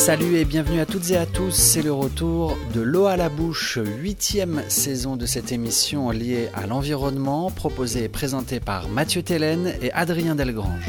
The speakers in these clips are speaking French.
Salut et bienvenue à toutes et à tous, c'est le retour de l'eau à la bouche, 8e saison de cette émission liée à l'environnement, proposée et présentée par Mathieu Tellen et Adrien Delgrange.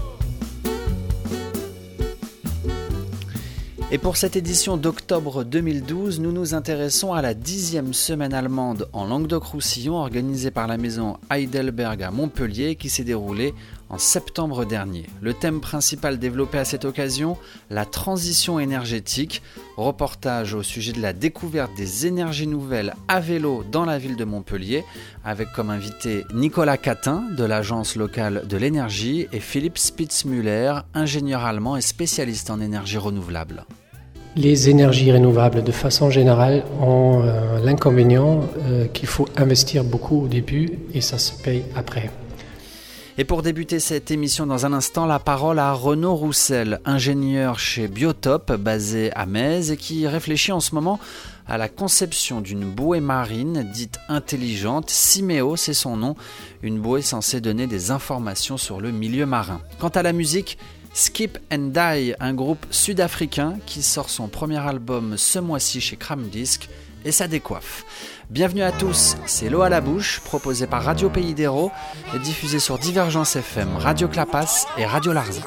Et pour cette édition d'octobre 2012, nous nous intéressons à la 10e semaine allemande en Languedoc-Roussillon organisée par la maison Heidelberg à Montpellier qui s'est déroulée en septembre dernier. Le thème principal développé à cette occasion, la transition énergétique. Reportage au sujet de la découverte des énergies nouvelles à vélo dans la ville de Montpellier, avec comme invité Nicolas Catin de l'agence locale de l'énergie et Philipp Spitzmüller, ingénieur allemand et spécialiste en énergie renouvelable. Les énergies renouvelables, de façon générale, ont l'inconvénient qu'il faut investir beaucoup au début et ça se paye après. Et pour débuter cette émission dans un instant, la parole à Renaud Roussel, ingénieur chez Biotop, basé à Metz et qui réfléchit en ce moment à la conception d'une bouée marine dite intelligente. Simeo, c'est son nom, une bouée censée donner des informations sur le milieu marin. Quant à la musique, Skip and Die, un groupe sud-africain qui sort son premier album ce mois-ci chez Cramdisc et ça décoiffe. Bienvenue à tous, c'est l'eau à la bouche, proposé par Radio Pays d'Hérault et diffusé sur Divergence FM, Radio Clapas et Radio Larzac.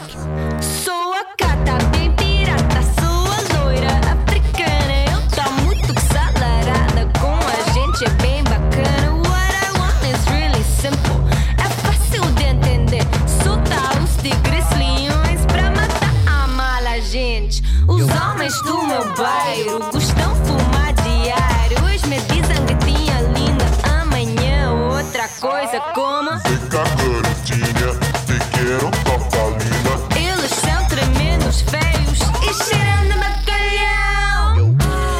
Os homens do meu bairro gostam de fumar diário. Hoje me dizem que tinha linda, amanhã outra coisa como Fica garotinha, te quero papalina. Eles são tremendos feios e cheirando bacalhau.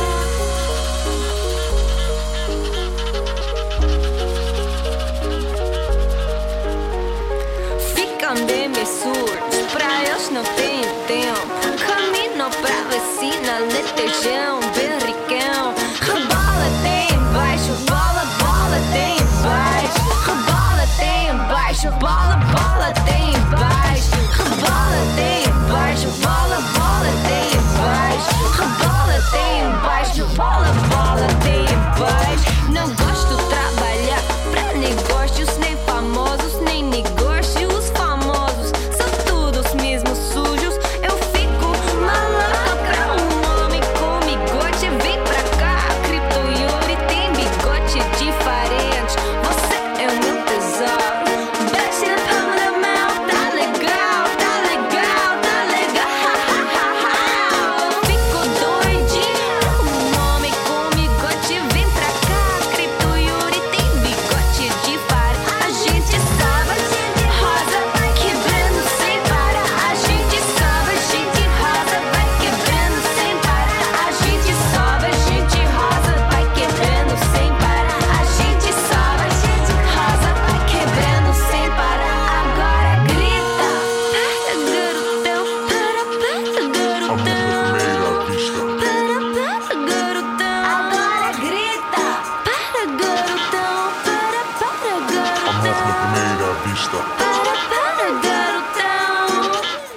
Ficam bem surdos, pra eles não tem tempo. Pra vacina, letejão, berricão. Rebola tem embaixo, bola, bola tem embaixo. Rebola tem embaixo, bola, bola tem embaixo. Rebola tem embaixo, bola, bola tem embaixo. Rebola tem embaixo, bola, bola tem embaixo. Não gosto de trabalhar pra negócios, nem famosos, nem negócios famosos. São todos mesmo sujos. Eu fico maluca pra um homem com bigode. Vem pra cá, Cripto Yuri tem bigode diferente. Você é o meu tesouro. Bate na palma da mão, tá legal, tá legal, tá legal. Eu fico doidinha. Um homem com bigode. Vem pra cá, Cripto Yuri tem bigode diferente. A gente sabe, rosa vai quebrando sem parar. A gente sabe, a gente rosa vai quebrando sem parar. A gente sobe, a gente rosa vai quebrando sem parar. A gente sobe, a gente rosa vai quebrando sem parar. Agora grita, para garotão, para garotão, Amor na primeira vista. para garotão. Agora grita, para garotão, para garotão, Amor na primeira vista. para garotão.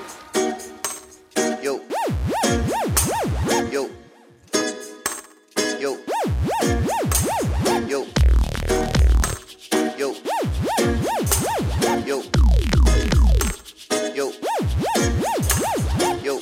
Yo. Yo. Yo. Yo. Yo. Yo. Yo. Yo.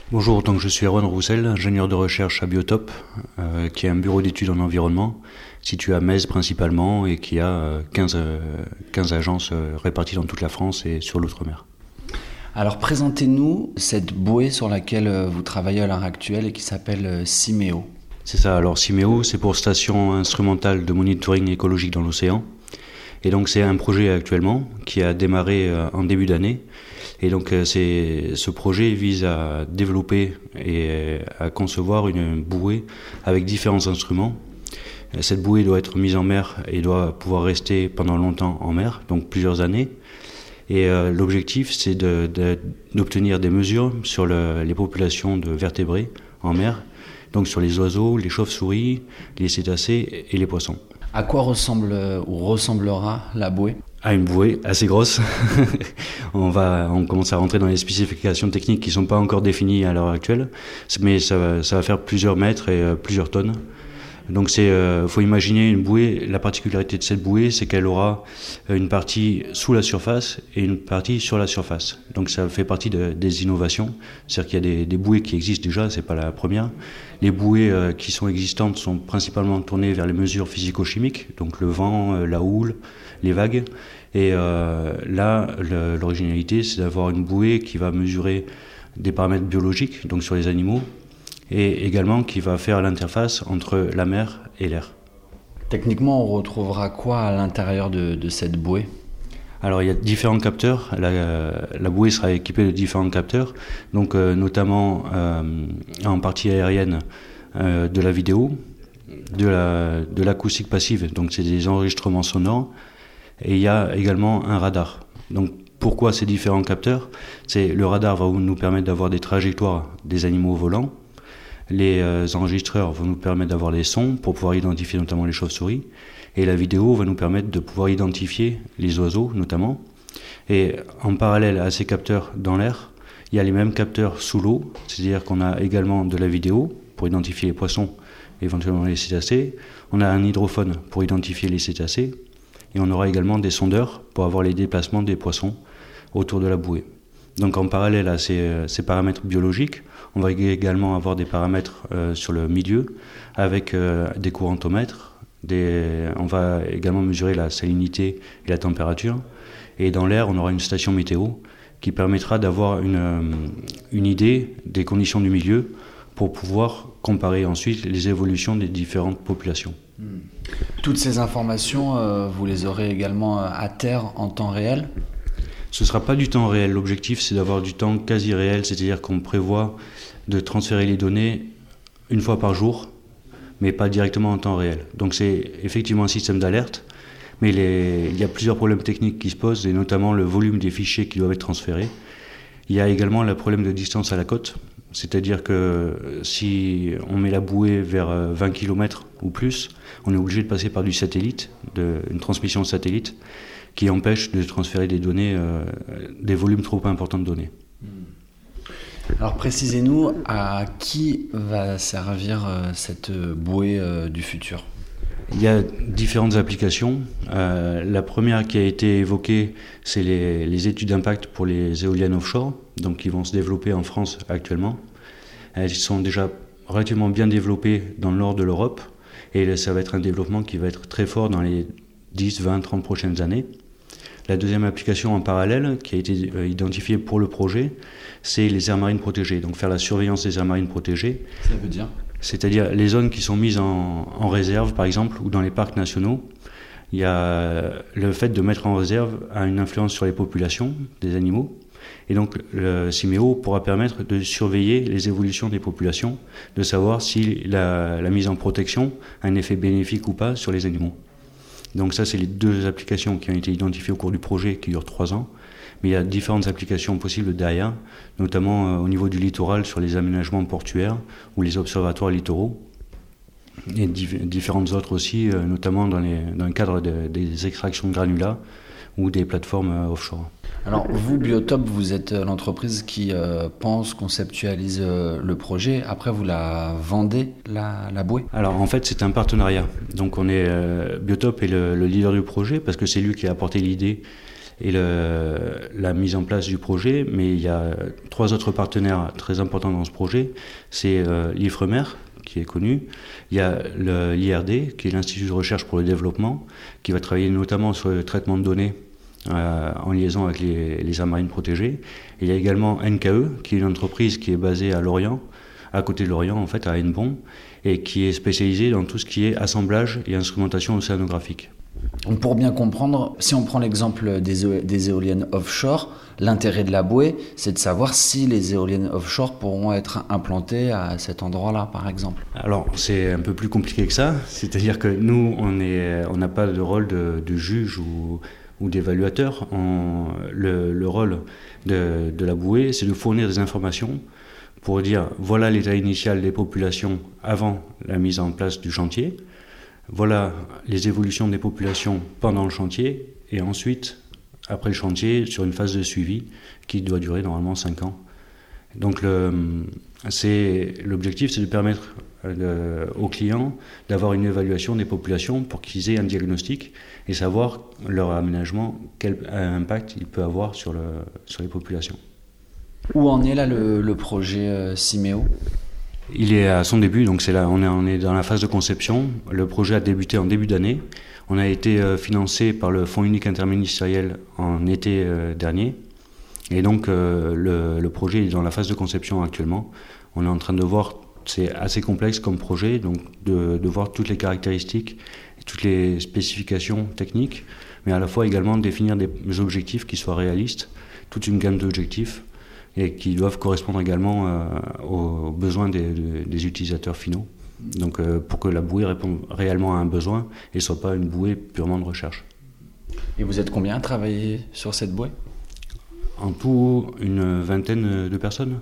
Bonjour, donc je suis Erwan Roussel, ingénieur de recherche à Biotop, qui est un bureau d'études en environnement, situé à Metz principalement et qui a 15 agences réparties dans toute la France et sur l'outre-mer. Alors présentez-nous cette bouée sur laquelle vous travaillez à l'heure actuelle et qui s'appelle CIMEO. C'est ça, alors CIMEO, c'est pour Station instrumentale de monitoring écologique dans l'océan. Et donc c'est un projet actuellement qui a démarré en début d'année. Et donc ce projet vise à développer et à concevoir une bouée avec différents instruments. Cette bouée doit être mise en mer et doit pouvoir rester pendant longtemps en mer, donc plusieurs années. Et l'objectif, c'est d'obtenir des mesures sur les populations de vertébrés en mer, donc sur les oiseaux, les chauves-souris, les cétacés et les poissons. À quoi ressemble ou ressemblera la bouée ? À une bouée assez grosse. On commence à rentrer dans les spécifications techniques qui ne sont pas encore définies à l'heure actuelle, mais ça va faire plusieurs mètres et plusieurs tonnes. Donc faut imaginer une bouée. La particularité de cette bouée, c'est qu'elle aura une partie sous la surface et une partie sur la surface. Donc ça fait partie des innovations. C'est-à-dire qu'il y a des bouées qui existent déjà, c'est pas la première. Les bouées qui sont existantes sont principalement tournées vers les mesures physico-chimiques, donc le vent, la houle, les vagues. Et là, l'originalité, c'est d'avoir une bouée qui va mesurer des paramètres biologiques, donc sur les animaux, et également qui va faire l'interface entre la mer et l'air. Techniquement, on retrouvera quoi à l'intérieur de cette bouée ? Alors il y a différents capteurs, la bouée sera équipée de différents capteurs, donc notamment en partie aérienne de la vidéo, de l'acoustique passive, donc c'est des enregistrements sonores, et il y a également un radar. Donc pourquoi ces différents capteurs ? Le radar va nous permettre d'avoir des trajectoires des animaux volants. Les enregistreurs vont nous permettre d'avoir des sons pour pouvoir identifier notamment les chauves-souris. Et la vidéo va nous permettre de pouvoir identifier les oiseaux notamment. Et en parallèle à ces capteurs dans l'air, il y a les mêmes capteurs sous l'eau, c'est-à-dire qu'on a également de la vidéo pour identifier les poissons, éventuellement les cétacés. On a un hydrophone pour identifier les cétacés. Et on aura également des sondeurs pour avoir les déplacements des poissons autour de la bouée. Donc en parallèle à ces paramètres biologiques, on va également avoir des paramètres sur le milieu avec des courantomètres. On va également mesurer la salinité et la température. Et dans l'air, on aura une station météo qui permettra d'avoir une idée des conditions du milieu pour pouvoir comparer ensuite les évolutions des différentes populations. Toutes ces informations, vous les aurez également à terre en temps réel ? Ce ne sera pas du temps réel. L'objectif, c'est d'avoir du temps quasi réel, c'est-à-dire qu'on prévoit de transférer les données une fois par jour, mais pas directement en temps réel. Donc c'est effectivement un système d'alerte, mais il y a plusieurs problèmes techniques qui se posent, et notamment le volume des fichiers qui doivent être transférés. Il y a également le problème de distance à la côte, c'est-à-dire que si on met la bouée vers 20 km ou plus, on est obligé de passer par du satellite, une transmission satellite, qui empêche de transférer des données, des volumes trop importants de données. Alors précisez-nous, à qui va servir cette bouée du futur ? Il y a différentes applications. La première qui a été évoquée, c'est les études d'impact pour les éoliennes offshore, donc qui vont se développer en France actuellement. Elles sont déjà relativement bien développées dans le nord de l'Europe, et ça va être un développement qui va être très fort dans les 10, 20, 30 prochaines années. La deuxième application en parallèle, qui a été identifiée pour le projet, c'est les aires marines protégées. Donc faire la surveillance des aires marines protégées. Ça veut dire ? C'est-à-dire les zones qui sont mises en réserve, par exemple, ou dans les parcs nationaux. Il y a le fait de mettre en réserve a une influence sur les populations des animaux. Et donc le CIMEO pourra permettre de surveiller les évolutions des populations, de savoir si la mise en protection a un effet bénéfique ou pas sur les animaux. Donc ça, c'est les deux applications qui ont été identifiées au cours du projet qui dure 3 ans. Mais il y a différentes applications possibles derrière, notamment au niveau du littoral sur les aménagements portuaires ou les observatoires littoraux. Et différentes autres aussi, notamment dans le cadre des extractions de granulats ou des plateformes offshore. Alors vous, Biotop, vous êtes l'entreprise qui pense, conceptualise le projet. Après, vous la vendez, la bouée ? Alors en fait, c'est un partenariat. Donc Biotop est le leader du projet parce que c'est lui qui a apporté l'idée et la mise en place du projet, mais il y a 3 autres partenaires très importants dans ce projet. C'est l'IFREMER, qui est connu. Il y a l'IRD, qui est l'Institut de recherche pour le développement, qui va travailler notamment sur le traitement de données en liaison avec les aires marines protégées. Et il y a également NKE, qui est une entreprise qui est basée à Lorient, à côté de Lorient, en fait, à Hennebont, et qui est spécialisée dans tout ce qui est assemblage et instrumentation océanographique. Donc pour bien comprendre, si on prend l'exemple des éoliennes offshore, l'intérêt de la bouée, c'est de savoir si les éoliennes offshore pourront être implantées à cet endroit-là, par exemple. Alors, c'est un peu plus compliqué que ça. C'est-à-dire que nous, on n'a pas de rôle de juge ou d'évaluateur. Le rôle de la bouée, c'est de fournir des informations pour dire voilà l'état initial des populations avant la mise en place du chantier. Voilà les évolutions des populations pendant le chantier et ensuite, après le chantier, sur une phase de suivi qui doit durer normalement 5 ans. Donc l'objectif, c'est de permettre aux clients d'avoir une évaluation des populations pour qu'ils aient un diagnostic et savoir leur aménagement, quel impact il peut avoir sur les populations. Où en est là le projet Cimeo ? Il est à son début, donc on est dans la phase de conception. Le projet a débuté en début d'année. On a été financé par le Fonds unique interministériel en été dernier. Et donc le projet est dans la phase de conception actuellement. On est en train de voir, c'est assez complexe comme projet, donc de voir toutes les caractéristiques et toutes les spécifications techniques, mais à la fois également définir des objectifs qui soient réalistes, toute une gamme d'objectifs, et qui doivent correspondre également aux besoins des utilisateurs finaux. Donc pour que la bouée réponde réellement à un besoin et ne soit pas une bouée purement de recherche. Et vous êtes combien à travailler sur cette bouée ? En tout, une vingtaine de personnes.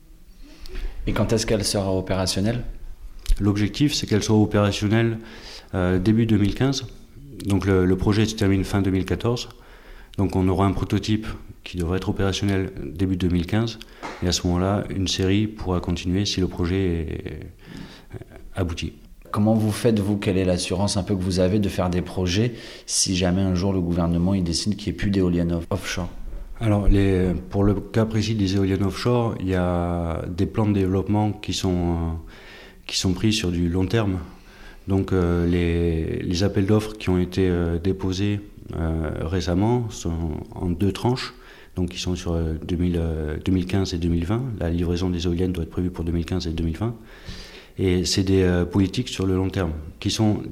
Et quand est-ce qu'elle sera opérationnelle ? L'objectif, c'est qu'elle soit opérationnelle début 2015. Donc le projet se termine fin 2014. Donc on aura un prototype qui devrait être opérationnel début 2015. Et à ce moment-là, une série pourra continuer si le projet est abouti. Comment vous faites, vous ? Quelle est l'assurance un peu que vous avez de faire des projets si jamais un jour le gouvernement il décide qu'il n'y ait plus d'éoliennes offshore ? Alors, pour le cas précis des éoliennes offshore, il y a des plans de développement qui sont pris sur du long terme. Donc, les appels d'offres qui ont été déposés récemment sont en 2 tranches. Donc, ils sont sur 2015 et 2020. La livraison des éoliennes doit être prévue pour 2015 et 2020. Et c'est des politiques sur le long terme qui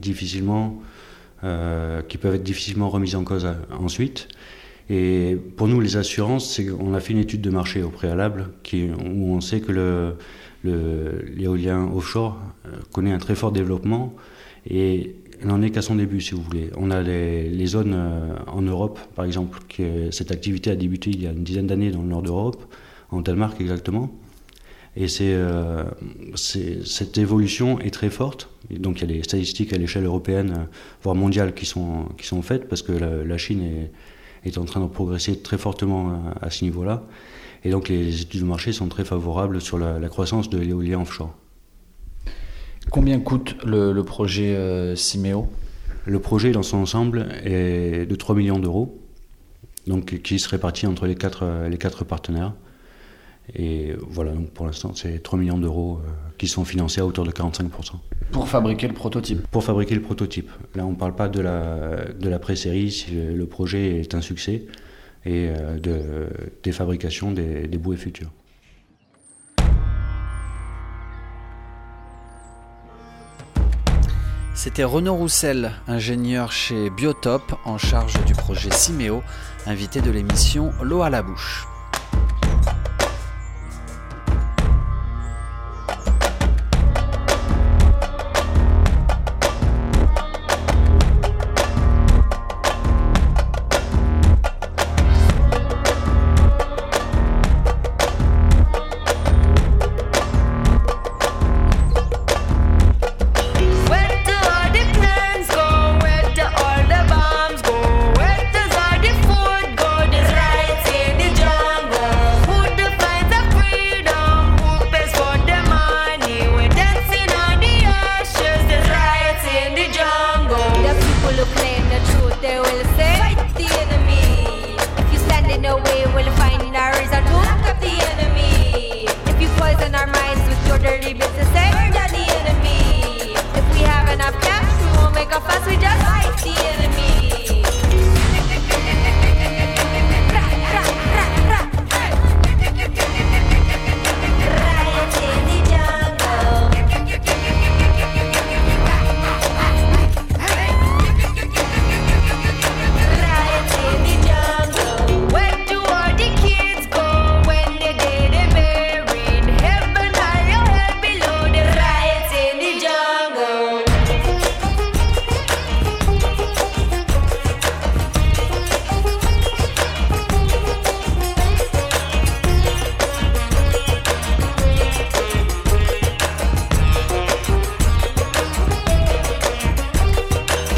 peuvent être difficilement remises en cause ensuite. Et pour nous, les assurances, c'est qu'on a fait une étude de marché au préalable où on sait que l'éolien offshore connaît un très fort développement et n'en est qu'à son début, si vous voulez. On a les zones en Europe, par exemple, cette activité a débuté il y a une dizaine d'années dans le nord d'Europe, en Danemark exactement. Et cette évolution est très forte. Et donc il y a des statistiques à l'échelle européenne, voire mondiale, qui sont faites parce que la Chine est en train de progresser très fortement à ce niveau-là. Et donc les études de marché sont très favorables sur la croissance de l'éolien offshore. Combien coûte le projet Cimeo ? Le projet dans son ensemble est de 3 millions d'euros, donc qui se répartit entre les quatre partenaires. Et voilà, donc pour l'instant, c'est 3 millions d'euros qui sont financés à hauteur de 45%. Pour fabriquer le prototype ? Pour fabriquer le prototype. Là, on ne parle pas de la pré-série si le projet est un succès et des fabrications des bouées futures. C'était Renaud Roussel, ingénieur chez Biotop, en charge du projet Cimeo, invité de l'émission L'eau à la bouche. Where does all the food go? The rights in the jar.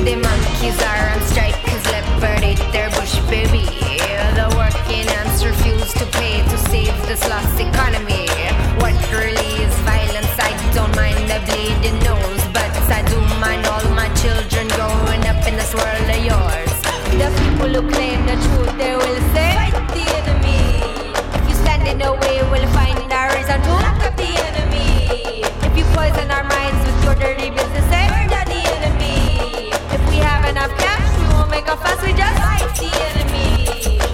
The monkeys are on strike cause leopard ate their bush baby. The working ants refuse to pay to save this lost economy. What really is violence? I don't mind the bleeding nose, but I do mind all my children growing up in this world of yours. The people who claim the truth, they will say, fight the enemy. If you stand in the way, we'll find a reason to lock up the enemy. If you poison our minds with your dirty business, say, murder the enemy. If we have enough cash, we won't make a fuss, we just fight the enemy.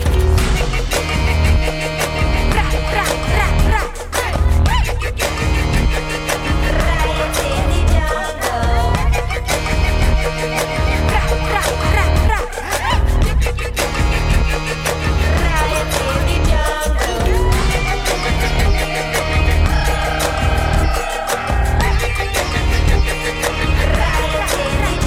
Ra, ra, ra, ra. Riot in the jungle. Ra, ra, ra, ra. Riot in the jungle. Riot in the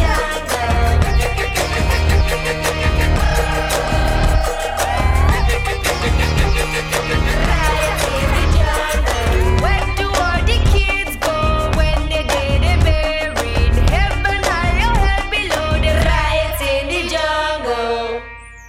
jungle. Where do all the kids go when they dead and buried? Heaven high or hell below, the riots in the jungle.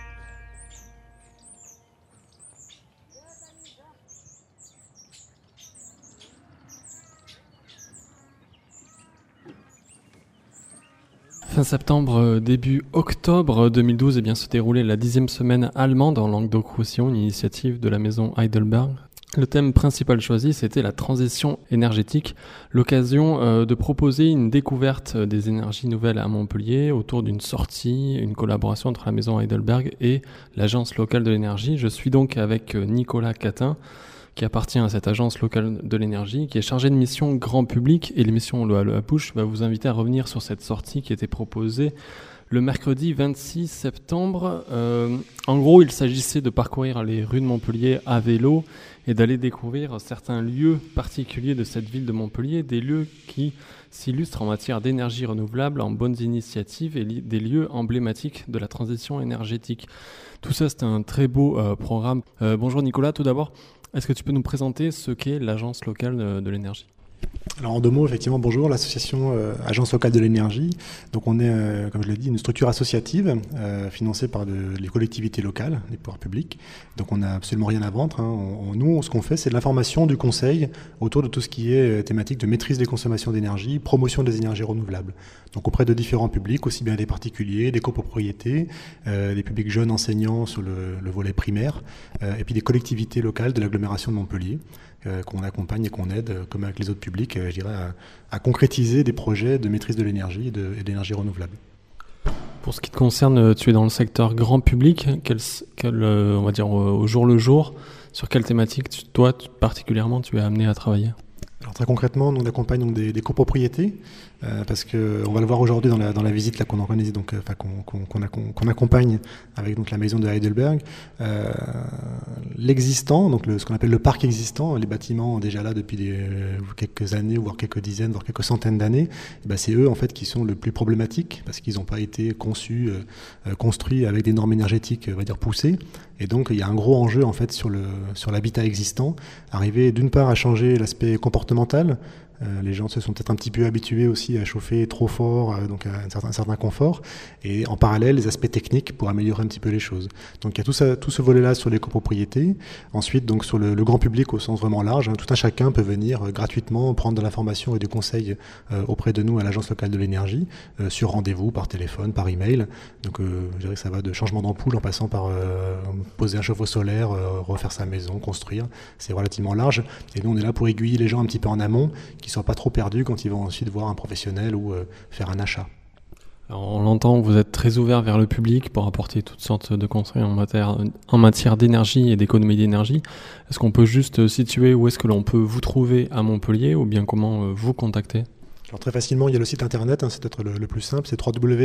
Fin septembre, début octobre 2012, eh bien, se déroulait la 10e semaine allemande en Languedoc-Roussillon, une initiative de la maison Heidelberg. Le thème principal choisi, c'était la transition énergétique, l'occasion de proposer une découverte des énergies nouvelles à Montpellier autour d'une sortie, une collaboration entre la maison Heidelberg et l'agence locale de l'énergie. Je suis donc avec Nicolas Catin, qui appartient à cette agence locale de l'énergie, qui est chargée de mission grand public, et l'émission Le Halo à Push va vous inviter à revenir sur cette sortie qui était proposée le mercredi 26 septembre. En gros, il s'agissait de parcourir les rues de Montpellier à vélo et d'aller découvrir certains lieux particuliers de cette ville de Montpellier, des lieux qui s'illustrent en matière d'énergie renouvelable, en bonnes initiatives et des lieux emblématiques de la transition énergétique. Tout ça, c'est un très beau programme. Bonjour Nicolas, tout d'abord. Est-ce que tu peux nous présenter ce qu'est l'agence locale de l'énergie ? Alors en 2 mots, effectivement, bonjour, l'association Agence locale de l'énergie. Donc on est, comme je l'ai dit, une structure associative financée par les collectivités locales, les pouvoirs publics. Donc on n'a absolument rien à vendre. Nous, ce qu'on fait, c'est de l'information, du conseil autour de tout ce qui est thématique de maîtrise des consommations d'énergie, promotion des énergies renouvelables. Donc auprès de différents publics, aussi bien des particuliers, des copropriétés, des publics jeunes enseignants sur le volet primaire, et puis des collectivités locales de l'agglomération de Montpellier. Qu'on accompagne et qu'on aide, comme avec les autres publics, je dirais, à concrétiser des projets de maîtrise de l'énergie et d'énergie renouvelable. Pour ce qui te concerne, tu es dans le secteur grand public. On va dire au jour le jour, sur quelle thématique, toi particulièrement, tu es amené à travailler ? Alors très concrètement, nous on accompagne donc des copropriétés, parce que on va le voir aujourd'hui dans la visite là qu'on organise, donc qu'on accompagne avec donc la maison de Heidelberg, l'existant, donc ce qu'on appelle le parc existant, les bâtiments déjà là depuis quelques années, voire quelques dizaines, voire quelques centaines d'années. C'est eux en fait qui sont le plus problématiques parce qu'ils n'ont pas été conçus, construits avec des normes énergétiques, on va dire poussées. Et donc il y a un gros enjeu en fait sur l'habitat existant, arriver d'une part à changer l'aspect comportemental. Les gens se sont peut-être un petit peu habitués aussi à chauffer trop fort, donc à un certain confort, et en parallèle les aspects techniques pour améliorer un petit peu les choses. Donc il y a tout ce volet-là sur les copropriétés. Ensuite, donc sur le grand public au sens vraiment large, tout un chacun peut venir gratuitement prendre de l'information et du conseil auprès de nous à l'agence locale de l'énergie, sur rendez-vous, par téléphone, par email. Donc je dirais que ça va de changement d'ampoule en passant par poser un chauffe-eau solaire, refaire sa maison, construire. C'est relativement large. Et nous on est là pour aiguiller les gens un petit peu en amont, qui ne soient pas trop perdus quand ils vont ensuite voir un professionnel ou faire un achat. Alors, on l'entend, vous êtes très ouvert vers le public pour apporter toutes sortes de conseils en matière d'énergie et d'économie d'énergie. Est-ce qu'on peut juste situer où est-ce que l'on peut vous trouver à Montpellier ou bien comment vous contacter ? Alors très facilement, il y a le site internet, c'est peut-être le plus simple, c'est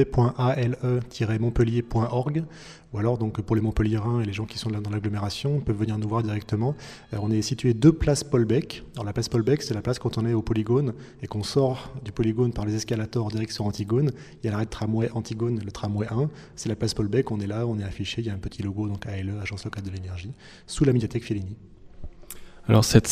www.ale-montpellier.org, ou alors donc pour les Montpelliérains et les gens qui sont là dans l'agglomération, peuvent venir nous voir directement. On est situé 2 places Paul-Bec. Alors la place Paul-Bec, c'est la place quand on est au Polygone et qu'on sort du Polygone par les escalators en direction Antigone. Il y a l'arrêt de tramway Antigone, le tramway 1, c'est la place Paul-Bec, on est là, on est affiché, il y a un petit logo, donc ALE, Agence locale de l'énergie, sous la médiathèque Fellini. Alors cette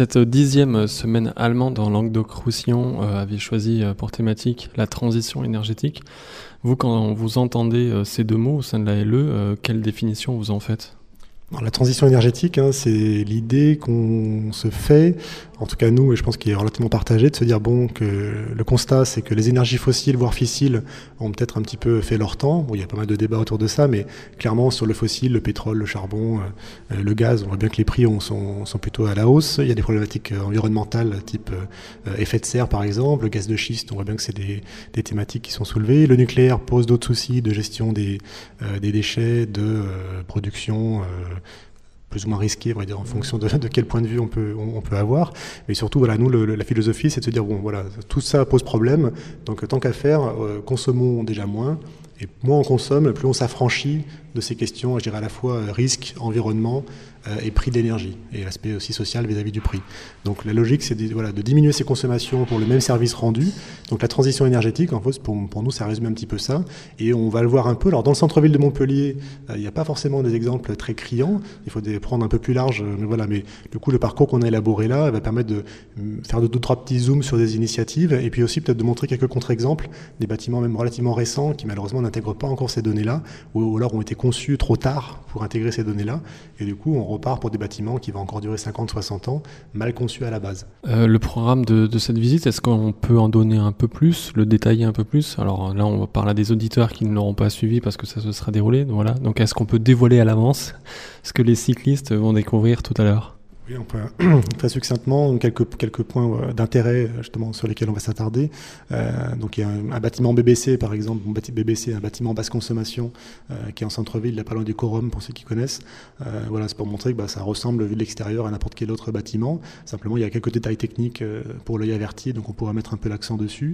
10e semaine allemande en Languedoc-Roussillon avait choisi pour thématique la transition énergétique. Vous, quand vous entendez ces deux mots au sein de la LE, quelle définition vous en faites ? Alors, la transition énergétique, c'est l'idée qu'on se fait, en tout cas nous, et je pense qu'il est relativement partagé, de se dire que le constat, c'est que les énergies fossiles, voire fissiles, ont peut-être un petit peu fait leur temps. Bon, il y a pas mal de débats autour de ça, mais clairement sur le fossile, le pétrole, le charbon, le gaz, on voit bien que les prix sont plutôt à la hausse. Il y a des problématiques environnementales, type effet de serre par exemple, le gaz de schiste, on voit bien que c'est des thématiques qui sont soulevées. Le nucléaire pose d'autres soucis de gestion des déchets, de production, plus ou moins risqué, on va dire, en fonction de quel point de vue on peut avoir. Mais surtout, voilà, nous, la philosophie, c'est de se dire, voilà, tout ça pose problème, donc tant qu'à faire, consommons déjà moins, et moins on consomme, plus on s'affranchit de ces questions, je dirais à la fois risque, environnement et prix d'énergie, et l'aspect aussi social vis-à-vis du prix. Donc la logique, c'est de diminuer ses consommations pour le même service rendu. Donc la transition énergétique, en fait, pour nous, ça résume un petit peu ça, et on va le voir un peu. Alors dans le centre-ville de Montpellier, il n'y a pas forcément des exemples très criants, il faut prendre un peu plus large, mais du coup le parcours qu'on a élaboré là va permettre de faire 2-3 petits zooms sur des initiatives, et puis aussi peut-être de montrer quelques contre-exemples, des bâtiments même relativement récents qui malheureusement n'intègrent pas encore ces données-là, ou alors ont été conçus trop tard pour intégrer ces données-là, et du coup on repart pour des bâtiments qui vont encore durer 50-60 ans, mal conçus à la base. Le programme de cette visite, est-ce qu'on peut en donner un peu plus, le détailler un peu plus ? Alors là, on va parler à des auditeurs qui ne l'auront pas suivi parce que ça se sera déroulé. Voilà. Donc est-ce qu'on peut dévoiler à l'avance ce que les cyclistes vont découvrir tout à l'heure ? Oui, on peut très succinctement quelques points d'intérêt justement sur lesquels on va s'attarder. Donc il y a un bâtiment BBC par exemple, BBC, un bâtiment basse consommation qui est en centre-ville, là pas loin du Corum pour ceux qui connaissent. Voilà, c'est pour montrer que ça ressemble vu de l'extérieur à n'importe quel autre bâtiment. Simplement il y a quelques détails techniques pour l'œil averti, donc on pourra mettre un peu l'accent dessus.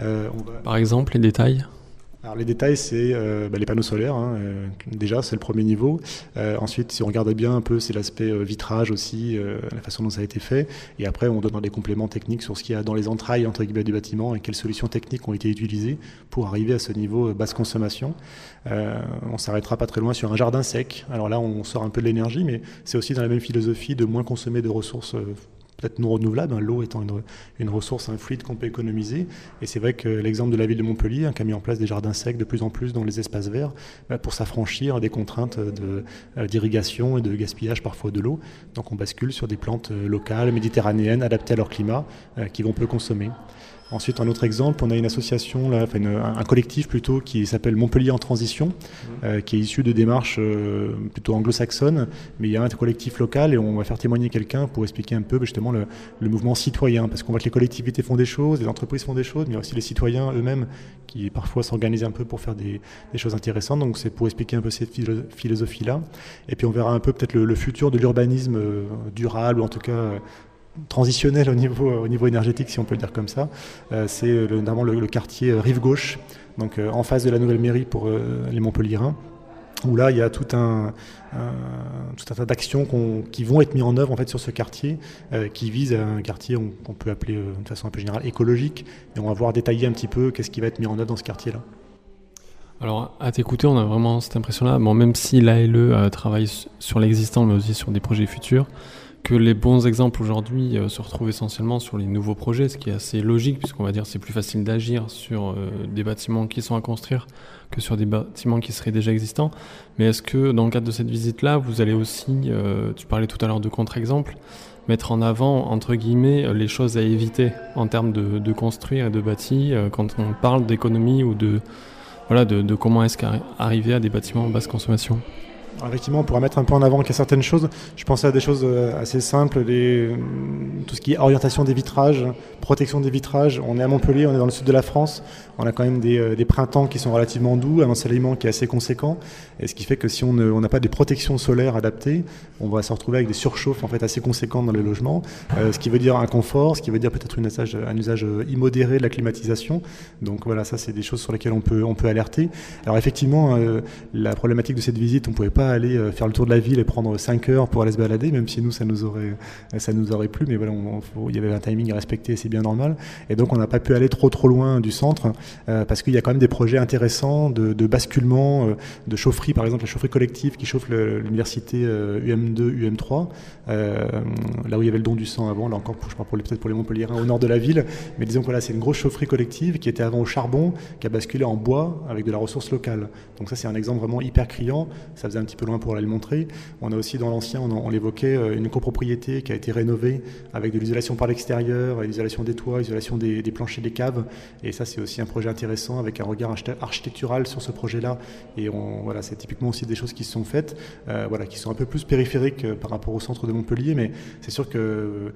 Par exemple, les détails ? Alors les détails, c'est les panneaux solaires, déjà c'est le premier niveau. Ensuite, si on regarde bien un peu, c'est l'aspect vitrage aussi, la façon dont ça a été fait. Et après, on donne des compléments techniques sur ce qu'il y a dans les entrailles entre guillemets du bâtiment et quelles solutions techniques ont été utilisées pour arriver à ce niveau basse consommation. On s'arrêtera pas très loin sur un jardin sec. Alors là, on sort un peu de l'énergie, mais c'est aussi dans la même philosophie de moins consommer de ressources peut-être non renouvelable, l'eau étant une ressource, un fluide qu'on peut économiser. Et c'est vrai que l'exemple de la ville de Montpellier, qui a mis en place des jardins secs de plus en plus dans les espaces verts, pour s'affranchir des contraintes d'irrigation et de gaspillage parfois de l'eau. Donc on bascule sur des plantes locales, méditerranéennes, adaptées à leur climat, qui vont peu consommer. Ensuite, un autre exemple, on a une association, un collectif plutôt, qui s'appelle Montpellier en transition, qui est issu de démarches plutôt anglo-saxonnes, mais il y a un collectif local et on va faire témoigner quelqu'un pour expliquer un peu justement le mouvement citoyen, parce qu'on voit que les collectivités font des choses, les entreprises font des choses, mais il y a aussi les citoyens eux-mêmes qui parfois s'organisent un peu pour faire des choses intéressantes, donc c'est pour expliquer un peu cette philosophie-là. Et puis on verra un peu peut-être le futur de l'urbanisme durable, ou en tout cas transitionnel au niveau énergétique, si on peut le dire comme ça. C'est notamment le quartier Rive Gauche, donc en face de la nouvelle mairie pour les Montpelliérains, où là il y a tout un tas d'actions qui vont être mises en œuvre en fait sur ce quartier, qui vise à un quartier qu'on peut appeler de façon un peu générale écologique, et on va voir détailler un petit peu qu'est-ce qui va être mis en œuvre dans ce quartier-là. Alors, à t'écouter, on a vraiment cette impression-là, même si l'ALE travaille sur l'existant, mais aussi sur des projets futurs, que les bons exemples aujourd'hui se retrouvent essentiellement sur les nouveaux projets, ce qui est assez logique, puisqu'on va dire que c'est plus facile d'agir sur des bâtiments qui sont à construire que sur des bâtiments qui seraient déjà existants. Mais est-ce que, dans le cadre de cette visite-là, vous allez aussi, tu parlais tout à l'heure de contre-exemples, mettre en avant, entre guillemets, les choses à éviter en termes de construire et de bâtir, quand on parle d'économie ou de comment est-ce qu'arriver à des bâtiments en basse consommation ? Alors effectivement, on pourra mettre un peu en avant qu'il y a certaines choses. Je pensais à des choses assez simples, tout ce qui est orientation des vitrages, protection des vitrages. On est à Montpellier, on est dans le sud de la France. On a quand même des printemps qui sont relativement doux, un ensoleillement qui est assez conséquent. Et ce qui fait que si on n'a pas des protections solaires adaptées, on va se retrouver avec des surchauffes en fait assez conséquentes dans les logements. Ce qui veut dire un confort, ce qui veut dire peut-être un usage immodéré de la climatisation. Donc voilà, ça c'est des choses sur lesquelles on peut alerter. Alors effectivement, la problématique de cette visite, on ne pouvait pas pas aller faire le tour de la ville et prendre 5 heures pour aller se balader, même si nous, ça nous aurait plu, mais voilà, il y avait un timing à respecter, c'est bien normal. Et donc, on n'a pas pu aller trop loin du centre, parce qu'il y a quand même des projets intéressants de basculement, de chaufferie, par exemple, la chaufferie collective qui chauffe l'université UM2, UM3, là où il y avait le don du sang avant, là encore, je crois peut-être pour les Montpelliérains, au nord de la ville, mais disons que voilà, c'est une grosse chaufferie collective qui était avant au charbon, qui a basculé en bois avec de la ressource locale. Donc ça, c'est un exemple vraiment hyper criant, ça faisait un petit peu loin pour aller le montrer. On a aussi dans l'ancien, on l'évoquait, une copropriété qui a été rénovée avec de l'isolation par l'extérieur, l'isolation des toits, l'isolation des planchers des caves, et ça, c'est aussi un projet intéressant avec un regard architectural sur ce projet-là, et voilà, c'est typiquement aussi des choses qui se sont faites, voilà, qui sont un peu plus périphériques par rapport au centre de Montpellier, mais c'est sûr que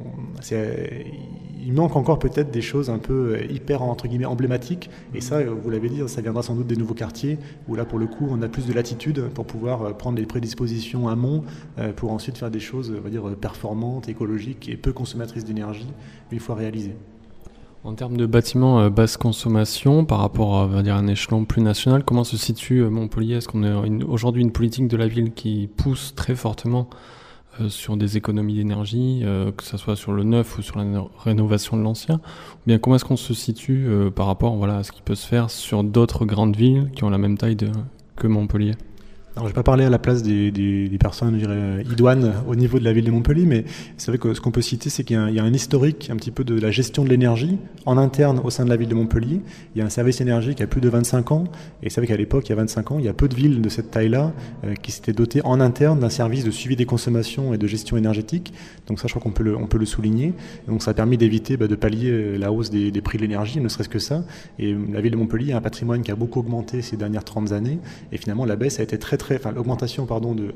il manque encore peut-être des choses un peu hyper, entre guillemets, emblématiques, et ça, vous l'avez dit, ça viendra sans doute des nouveaux quartiers, où là, pour le coup, on a plus de latitude pour pouvoir prendre les prédispositions amont, pour ensuite faire des choses, on va dire, performantes, écologiques et peu consommatrices d'énergie, une fois réalisées. En termes de bâtiments basse consommation, par rapport à, on va dire, un échelon plus national, comment se situe Montpellier ? Est-ce qu'on a aujourd'hui une politique de la ville qui pousse très fortement sur des économies d'énergie, que ce soit sur le neuf ou sur la rénovation de l'ancien ? Ou bien comment est-ce qu'on se situe par rapport, voilà, à ce qui peut se faire sur d'autres grandes villes qui ont la même taille que Montpellier ? Alors, je ne vais pas parler à la place des personnes, je dirais, idoines au niveau de la ville de Montpellier, mais c'est vrai que ce qu'on peut citer, c'est qu'il y a un historique un petit peu de la gestion de l'énergie en interne au sein de la ville de Montpellier. Il y a un service énergie qui a plus de 25 ans, et c'est vrai qu'à l'époque, il y a 25 ans, il y a peu de villes de cette taille-là qui s'étaient dotées en interne d'un service de suivi des consommations et de gestion énergétique. Donc ça, je crois qu'on peut le souligner. Et donc ça a permis d'éviter de pallier la hausse des prix de l'énergie, ne serait-ce que ça. Et la ville de Montpellier a un patrimoine qui a beaucoup augmenté ces dernières 30 années, et finalement, la baisse a été l'augmentation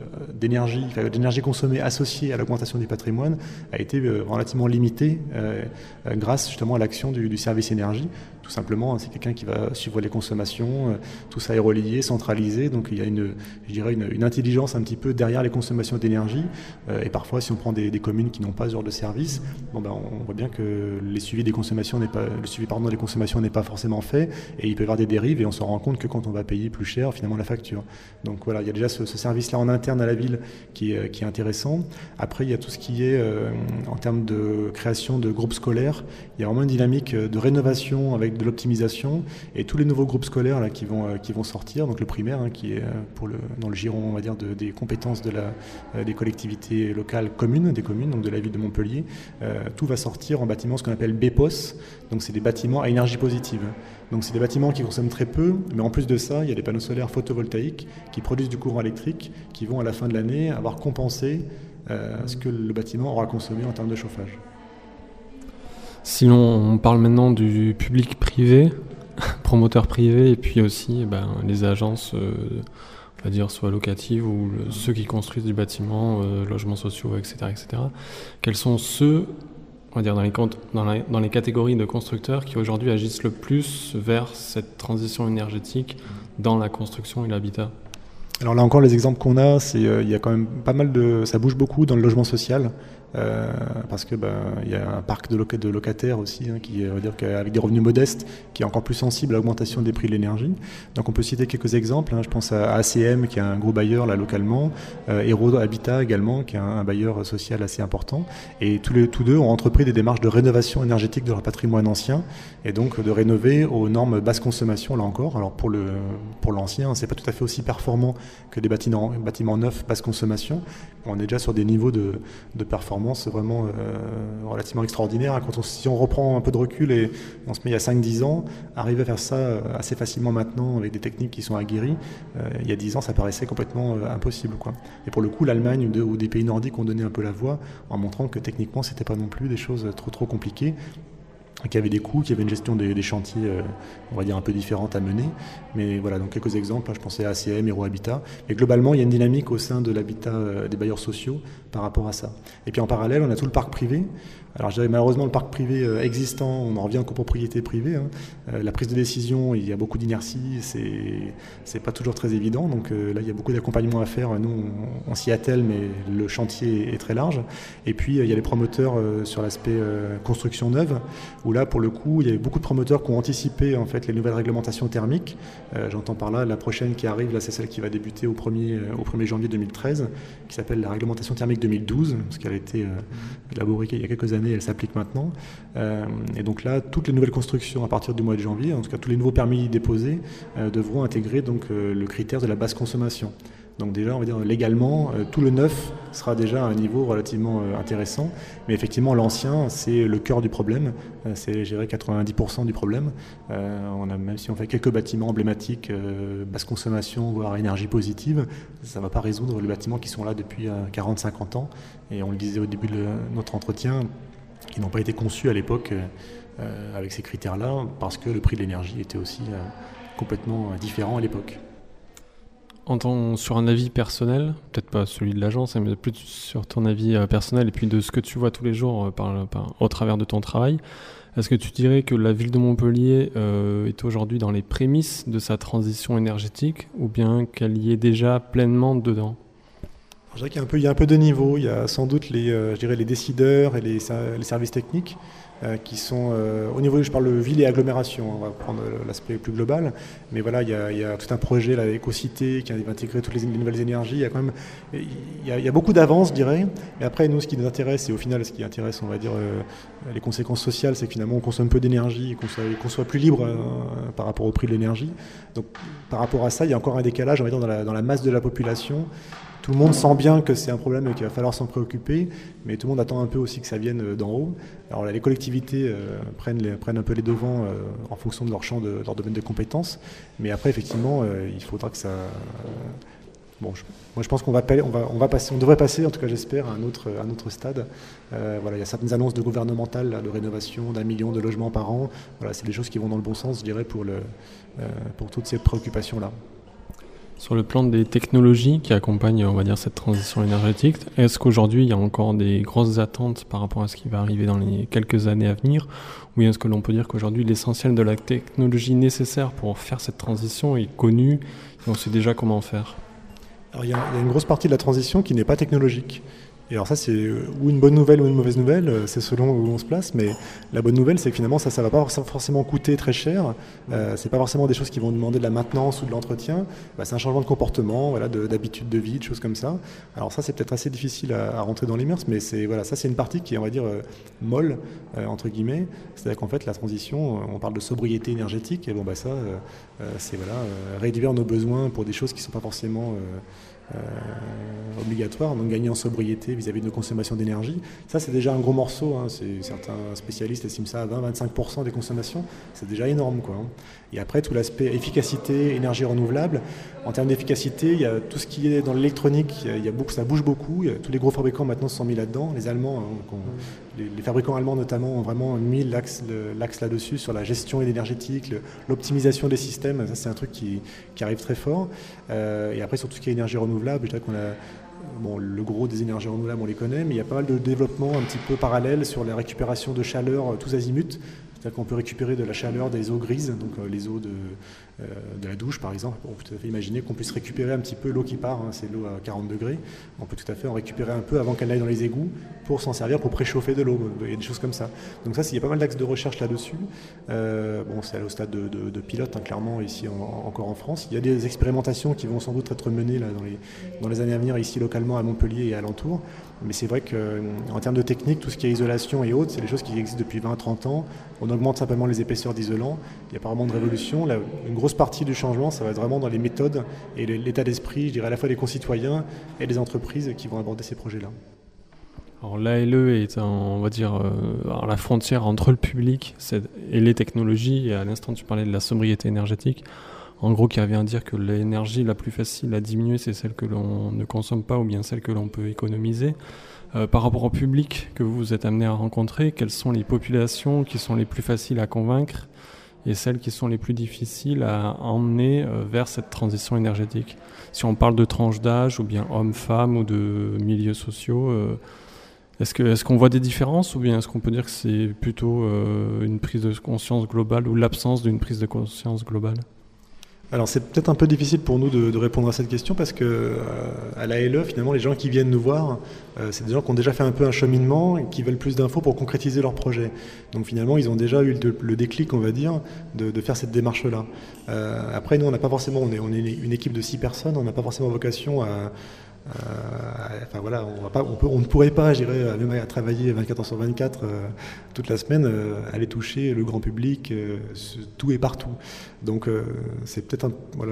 d'énergie consommée associée à l'augmentation du patrimoine a été relativement limitée grâce justement à l'action du service énergie. Tout simplement, c'est quelqu'un qui va suivre les consommations, tout ça est relié, centralisé, donc il y a une intelligence un petit peu derrière les consommations d'énergie, et parfois si on prend des communes qui n'ont pas ce genre de service, on voit bien que le suivi des consommations n'est pas forcément fait, et il peut y avoir des dérives, et on se rend compte que quand on va payer plus cher finalement la facture. Donc voilà, il y a déjà ce service-là en interne à la ville qui est intéressant. Après, il y a tout ce qui est en termes de création de groupes scolaires. Il y a vraiment une dynamique de rénovation avec de l'optimisation, et tous les nouveaux groupes scolaires là, qui vont sortir, donc le primaire qui est dans le giron, on va dire, des compétences des collectivités locales communes, donc de la ville de Montpellier, tout va sortir en bâtiments ce qu'on appelle BPOS, donc c'est des bâtiments à énergie positive. Donc c'est des bâtiments qui consomment très peu, mais en plus de ça, il y a des panneaux solaires photovoltaïques qui produisent du courant électrique, qui vont à la fin de l'année avoir compensé ce que le bâtiment aura consommé en termes de chauffage. Si l'on parle maintenant du public privé, promoteur privé, et puis aussi les agences, on va dire, soit locatives ou ceux qui construisent du bâtiment, logements sociaux, etc., etc. Quels sont ceux, on va dire, dans les catégories de constructeurs qui aujourd'hui agissent le plus vers cette transition énergétique dans la construction et l'habitat ? Alors là encore, les exemples qu'on a, c'est il y a quand même pas mal ça bouge beaucoup dans le logement social. Parce que il y a un parc de locataires aussi qui, on va dire, avec des revenus modestes, qui est encore plus sensible à l'augmentation des prix de l'énergie. Donc on peut citer quelques exemples. Je pense à ACM qui est un gros bailleur là localement, Hero Habitat également qui est un bailleur social assez important. Et tous deux ont entrepris des démarches de rénovation énergétique de leur patrimoine ancien, et donc de rénover aux normes basse consommation là encore. Alors pour l'ancien, c'est pas tout à fait aussi performant que des bâtiments neufs basse consommation. On est déjà sur des niveaux de performance vraiment relativement extraordinaire. Si on reprend un peu de recul et on se met il y a 5-10 ans, arriver à faire ça assez facilement maintenant avec des techniques qui sont aguerries, il y a 10 ans ça paraissait complètement impossible, quoi. Et pour le coup, l'Allemagne ou des pays nordiques ont donné un peu la voie en montrant que techniquement c'était pas non plus des choses trop compliquées, qu'il y avait des coûts, qu'il y avait une gestion des chantiers, on va dire, un peu différente à mener. Mais voilà, donc quelques exemples, je pensais à ACM, Hero Habitat. Mais globalement, il y a une dynamique au sein de l'habitat des bailleurs sociaux par rapport à ça. Et puis en parallèle, on a tout le parc privé. Alors je dirais malheureusement le parc privé existant, on en revient aux copropriétés privées. La prise de décision, il y a beaucoup d'inertie, c'est pas toujours très évident. Donc là, il y a beaucoup d'accompagnement à faire. Nous, on s'y attelle, mais le chantier est très large. Et puis il y a les promoteurs sur l'aspect construction neuve, où là, pour le coup, il y avait beaucoup de promoteurs qui ont anticipé en fait, les nouvelles réglementations thermiques. J'entends par là la prochaine qui arrive, là, c'est celle qui va débuter au 1er janvier 2013, qui s'appelle la réglementation thermique 2012, parce qu'elle a été élaborée il y a quelques années, elle s'applique maintenant. Et donc là, toutes les nouvelles constructions à partir du mois de janvier, en tout cas tous les nouveaux permis déposés, devront intégrer donc, le critère de la basse consommation. Donc déjà, on va dire légalement, tout le neuf sera déjà à un niveau relativement intéressant. Mais effectivement, l'ancien, c'est le cœur du problème. C'est, je dirais, 90% du problème. Même si on fait quelques bâtiments emblématiques, basse consommation, voire énergie positive, ça ne va pas résoudre les bâtiments qui sont là depuis 40-50 ans. Et on le disait au début de notre entretien, qui n'ont pas été conçus à l'époque avec ces critères-là, parce que le prix de l'énergie était aussi complètement différent à l'époque. Sur un avis personnel, peut-être pas celui de l'agence, mais plus sur ton avis personnel et puis de ce que tu vois tous les jours au travers de ton travail, est-ce que tu dirais que la ville de Montpellier est aujourd'hui dans les prémices de sa transition énergétique ou bien qu'elle y est déjà pleinement dedans ? Je dirais qu'il y a un peu de niveau. Il y a sans doute les décideurs et les services techniques qui sont au niveau, je parle de ville et agglomération, on va prendre l'aspect plus global, mais voilà, il y a tout un projet, là, l'éco-cité, qui va intégrer toutes les nouvelles énergies. Il y a beaucoup d'avances, je dirais, mais après, nous, ce qui nous intéresse, et au final, ce qui intéresse, on va dire, les conséquences sociales, c'est que finalement, on consomme peu d'énergie et qu'on soit plus libre par rapport au prix de l'énergie. Donc, par rapport à ça, il y a encore un décalage, on va dire, dans la masse de la population. Tout le monde sent bien que c'est un problème et qu'il va falloir s'en préoccuper, mais tout le monde attend un peu aussi que ça vienne d'en haut. Alors là, les collectivités prennent un peu les devants en fonction de leur domaine de compétences, mais après, effectivement, il faudra que ça... moi, je pense qu'on devrait passer, en tout cas j'espère, à un autre stade. Il y a certaines annonces gouvernementales là, de rénovation d'1 million de logements par an. Voilà, c'est des choses qui vont dans le bon sens, je dirais, pour toutes ces préoccupations-là. Sur le plan des technologies qui accompagnent, on va dire, cette transition énergétique, est-ce qu'aujourd'hui il y a encore des grosses attentes par rapport à ce qui va arriver dans les quelques années à venir, ou est-ce que l'on peut dire qu'aujourd'hui l'essentiel de la technologie nécessaire pour faire cette transition est connu et on sait déjà comment faire ? Alors il y a une grosse partie de la transition qui n'est pas technologique. Et alors ça, c'est ou une bonne nouvelle ou une mauvaise nouvelle, c'est selon où on se place, mais la bonne nouvelle, c'est que finalement, ça va pas forcément coûter très cher, c'est pas forcément des choses qui vont demander de la maintenance ou de l'entretien, c'est un changement de comportement, voilà, d'habitude de vie, de choses comme ça. Alors ça, c'est peut-être assez difficile à rentrer dans les mœurs, mais ça, c'est une partie qui est, on va dire, molle, entre guillemets, c'est-à-dire qu'en fait, la transition, on parle de sobriété énergétique, et c'est réduire nos besoins pour des choses qui sont pas forcément... obligatoire, donc gagner en sobriété vis-à-vis de nos consommations d'énergie. Ça, c'est déjà un gros morceau. Certains spécialistes estiment ça à 20-25% des consommations. C'est déjà énorme, quoi. Et après, tout l'aspect efficacité, énergie renouvelable. En termes d'efficacité, il y a tout ce qui est dans l'électronique, ça bouge beaucoup. Tous les gros fabricants maintenant se sont mis là-dedans. Les Allemands, les fabricants allemands notamment, ont vraiment mis l'axe là-dessus sur la gestion énergétique, l'optimisation des systèmes. Ça, c'est un truc qui arrive très fort. Et après, sur tout ce qui est énergie renouvelable, je dirais qu'on a... le gros des énergies renouvelables, on les connaît, mais il y a pas mal de développements un petit peu parallèles sur la récupération de chaleur tous azimuts. C'est-à-dire qu'on peut récupérer de la chaleur des eaux grises, donc les eaux de la douche par exemple. On peut tout à fait imaginer qu'on puisse récupérer un petit peu l'eau qui part, c'est l'eau à 40 degrés. On peut tout à fait en récupérer un peu avant qu'elle aille dans les égouts pour s'en servir pour préchauffer de l'eau. Il y a des choses comme ça. Donc ça, il y a pas mal d'axes de recherche là-dessus. C'est au stade de pilote, clairement, ici encore en France. Il y a des expérimentations qui vont sans doute être menées là, dans les années à venir ici localement à Montpellier et alentour. Mais c'est vrai qu'en termes de technique, tout ce qui est isolation et autres, c'est des choses qui existent depuis 20-30 ans. On augmente simplement les épaisseurs d'isolant. Il n'y a pas vraiment de révolution. Là, une grosse partie du changement, ça va être vraiment dans les méthodes et l'état d'esprit, je dirais à la fois des concitoyens et des entreprises qui vont aborder ces projets-là. Alors l'ALE est, on va dire, à la frontière entre le public et les technologies. Et à l'instant, tu parlais de la sobriété énergétique. En gros, qui revient à dire que l'énergie la plus facile à diminuer, c'est celle que l'on ne consomme pas ou bien celle que l'on peut économiser. Par rapport au public que vous êtes amené à rencontrer, quelles sont les populations qui sont les plus faciles à convaincre et celles qui sont les plus difficiles à emmener vers cette transition énergétique ? Si on parle de tranches d'âge ou bien hommes-femmes ou de milieux sociaux, est-ce qu'on voit des différences ou bien est-ce qu'on peut dire que c'est plutôt une prise de conscience globale ou l'absence d'une prise de conscience globale ? Alors c'est peut-être un peu difficile pour nous de répondre à cette question parce que à la LE, finalement, les gens qui viennent nous voir, c'est des gens qui ont déjà fait un peu un cheminement et qui veulent plus d'infos pour concrétiser leur projet. Donc finalement, ils ont déjà eu le déclic, on va dire, de faire cette démarche-là. Après, nous, on n'a pas forcément, on est une équipe de 6 personnes, on n'a pas forcément vocation enfin voilà, on ne pourrait pas, je dirais, même à travailler 24 heures sur 24 toute la semaine, aller toucher le grand public, tout et partout. Donc c'est peut-être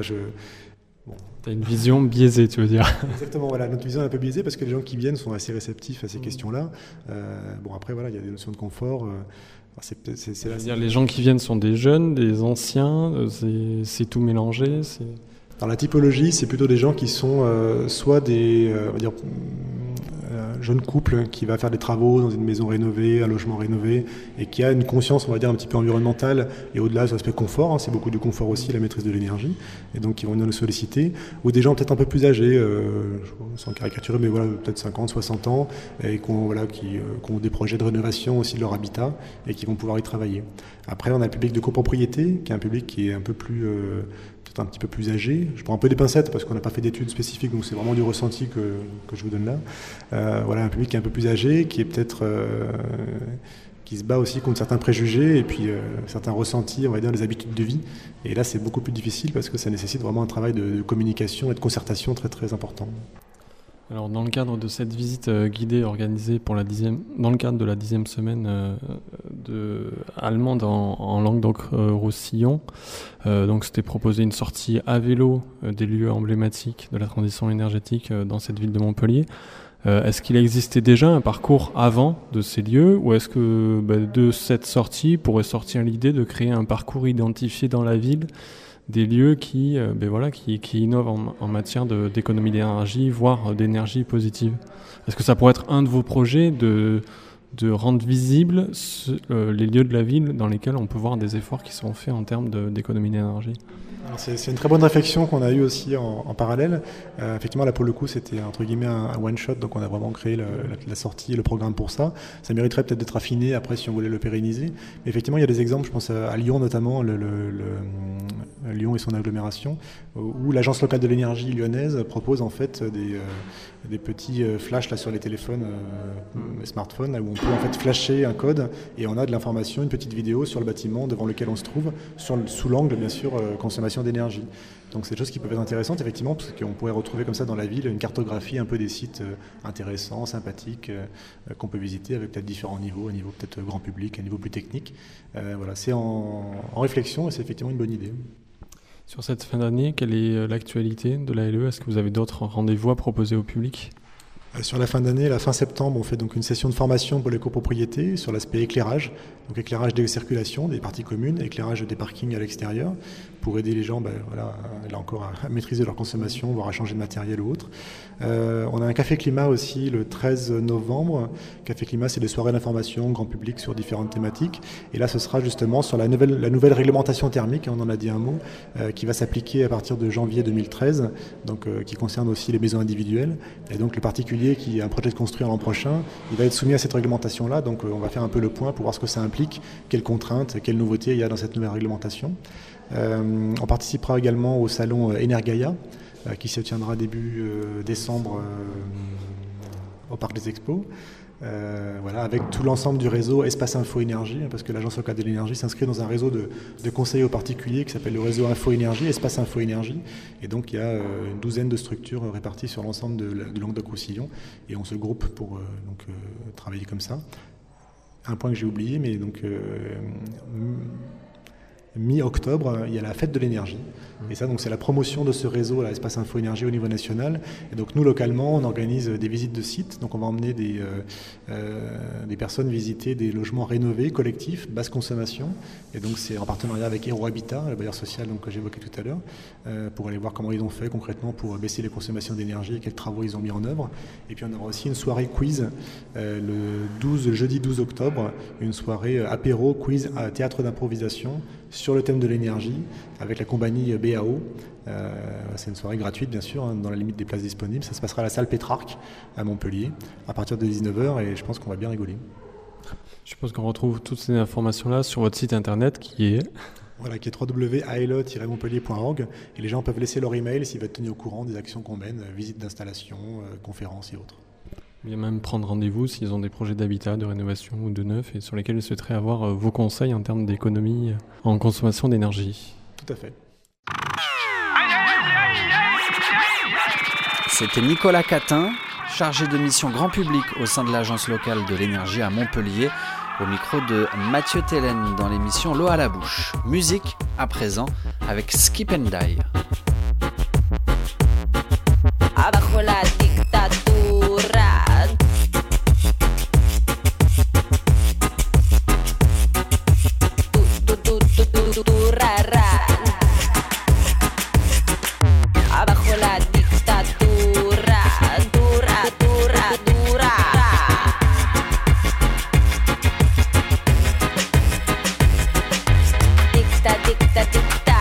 T'as une vision biaisée, tu veux dire. Exactement, voilà, notre vision est un peu biaisée parce que les gens qui viennent sont assez réceptifs à ces questions-là. Après, voilà, il y a des notions de confort. C'est-à-dire les gens qui viennent sont des jeunes, des anciens, c'est tout mélangé. Dans la typologie, c'est plutôt des gens qui sont soit des on va dire, jeunes couples qui va faire des travaux dans une maison rénovée, un logement rénové, et qui a une conscience, on va dire, un petit peu environnementale, et au-delà de l'aspect confort, c'est beaucoup du confort aussi, la maîtrise de l'énergie, et donc qui vont venir nous solliciter, ou des gens peut-être un peu plus âgés, sans caricaturer, mais voilà, peut-être 50, 60 ans, et qui ont des projets de rénovation aussi de leur habitat, et qui vont pouvoir y travailler. Après, on a le public de copropriété, qui est un public qui est un peu plus... peut-être un petit peu plus âgé. Je prends un peu des pincettes parce qu'on n'a pas fait d'études spécifiques, donc c'est vraiment du ressenti que je vous donne là. Voilà, un public qui est un peu plus âgé, qui est peut-être qui se bat aussi contre certains préjugés et puis certains ressentis, on va dire, des habitudes de vie. Et là, c'est beaucoup plus difficile parce que ça nécessite vraiment un travail de communication et de concertation très très important. Alors, dans le cadre de cette visite guidée organisée dans le cadre de la 10e semaine allemande en Languedoc-Roussillon, donc c'était proposé une sortie à vélo des lieux emblématiques de la transition énergétique dans cette ville de Montpellier. Est-ce qu'il existait déjà un parcours avant de ces lieux, ou est-ce que de cette sortie pourrait sortir l'idée de créer un parcours identifié dans la ville des lieux qui innovent en matière d'économie d'énergie, voire d'énergie positive? Est-ce que ça pourrait être un de vos projets de rendre visibles les lieux de la ville dans lesquels on peut voir des efforts qui sont faits en termes d'économie d'énergie? Alors c'est une très bonne réflexion qu'on a eue aussi en parallèle. Effectivement, là pour le coup, c'était entre guillemets un one-shot, donc on a vraiment créé la sortie et le programme pour ça. Ça mériterait peut-être d'être affiné après si on voulait le pérenniser. Mais effectivement, il y a des exemples, je pense à Lyon notamment, Lyon et son agglomération, où l'agence locale de l'énergie lyonnaise propose en fait des petits flashs là sur les téléphones, les smartphones, là, où on peut en fait flasher un code et on a de l'information, une petite vidéo sur le bâtiment devant lequel on se trouve, sous l'angle bien sûr consommation d'énergie. Donc c'est des choses qui peuvent être intéressantes effectivement, parce qu'on pourrait retrouver comme ça dans la ville une cartographie un peu des sites intéressants, sympathiques, qu'on peut visiter avec peut-être différents niveaux, un niveau peut-être grand public, un niveau plus technique. Voilà, c'est en réflexion et c'est effectivement une bonne idée. Sur cette fin d'année, quelle est l'actualité de la LE? Est-ce que vous avez d'autres rendez-vous à proposer au public? Sur la fin d'année, la fin septembre, on fait donc une session de formation pour les copropriétés sur l'aspect éclairage. Donc éclairage des circulations, des parties communes, éclairage des parkings à l'extérieur, pour aider les gens là encore à maîtriser leur consommation, voire à changer de matériel ou autre. On a un café climat aussi le 13 novembre. Café climat, c'est des soirées d'information grand public sur différentes thématiques. Et là, ce sera justement sur la nouvelle réglementation thermique, on en a dit un mot, qui va s'appliquer à partir de janvier 2013, donc qui concerne aussi les maisons individuelles. Et donc le particulier qui a un projet de construire l'an prochain, il va être soumis à cette réglementation-là. Donc on va faire un peu le point pour voir ce que ça implique, quelles contraintes, quelles nouveautés il y a dans cette nouvelle réglementation. On participera également au salon Energaia, qui se tiendra début décembre au Parc des Expos. Avec tout l'ensemble du réseau Espace Info Énergie, parce que l'Agence locale de l'énergie s'inscrit dans un réseau de conseillers aux particuliers qui s'appelle le réseau Info Énergie, Espace Info Énergie, et donc il y a une douzaine de structures réparties sur l'ensemble de Languedoc-Roussillon, et on se groupe pour travailler comme ça. Un point que j'ai oublié, mais donc mi-octobre, il y a la fête de l'énergie. Et ça, donc, c'est la promotion de ce réseau, l'Espace Info Énergie au niveau national. Et donc, nous, localement, on organise des visites de sites. Donc, on va emmener des personnes visiter des logements rénovés, collectifs, basse consommation. Et donc, c'est en partenariat avec Hero Habitat, le bailleur social que j'évoquais tout à l'heure, pour aller voir comment ils ont fait concrètement pour baisser les consommations d'énergie et quels travaux ils ont mis en œuvre. Et puis, on aura aussi une soirée quiz le jeudi 12 octobre, une soirée apéro, quiz à théâtre d'improvisation sur le thème de l'énergie avec la compagnie BAO. C'est une soirée gratuite bien sûr, dans la limite des places disponibles. Ça se passera à la salle Pétrarque à Montpellier à partir de 19h et je pense qu'on va bien rigoler. Je pense qu'on retrouve toutes ces informations-là sur votre site internet qui est Voilà, qui est www.aelo-montpellier.org, et les gens peuvent laisser leur email s'ils veulent être tenus au courant des actions qu'on mène, visites d'installation, conférences et autres. Il y a même prendre rendez-vous s'ils ont des projets d'habitat, de rénovation ou de neuf et sur lesquels ils souhaiteraient avoir vos conseils en termes d'économie en consommation d'énergie. Tout à fait. C'était Nicolas Catin, chargé de mission grand public au sein de l'agence locale de l'énergie à Montpellier, au micro de Mathieu Tellen dans l'émission L'eau à la bouche. Musique à présent avec Skip and Die. Abajo la dictadura. Abajo la dictadura, dura, dura, dura. Dicta, dicta, dicta.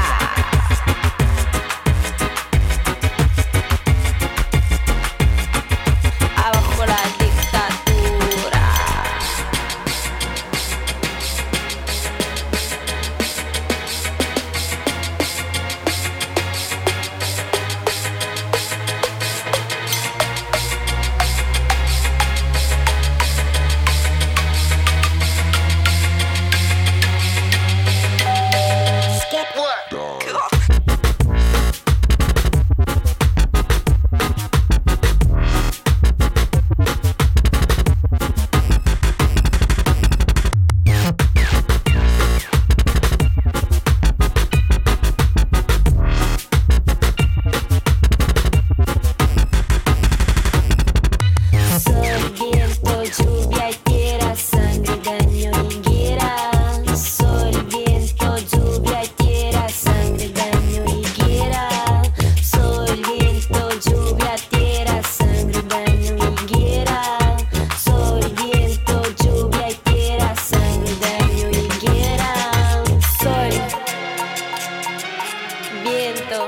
Abajo la dictadura. Sol, viento, lluvia y tierra, sangre, daño y guerra. Sol, viento, lluvia y tierra, sangre, daño y guerra. Sol, viento, lluvia, tierra, sangre, daño y guerra. Sol, viento, lluvia y tierra, sangre, daño y guerra. Sol, viento,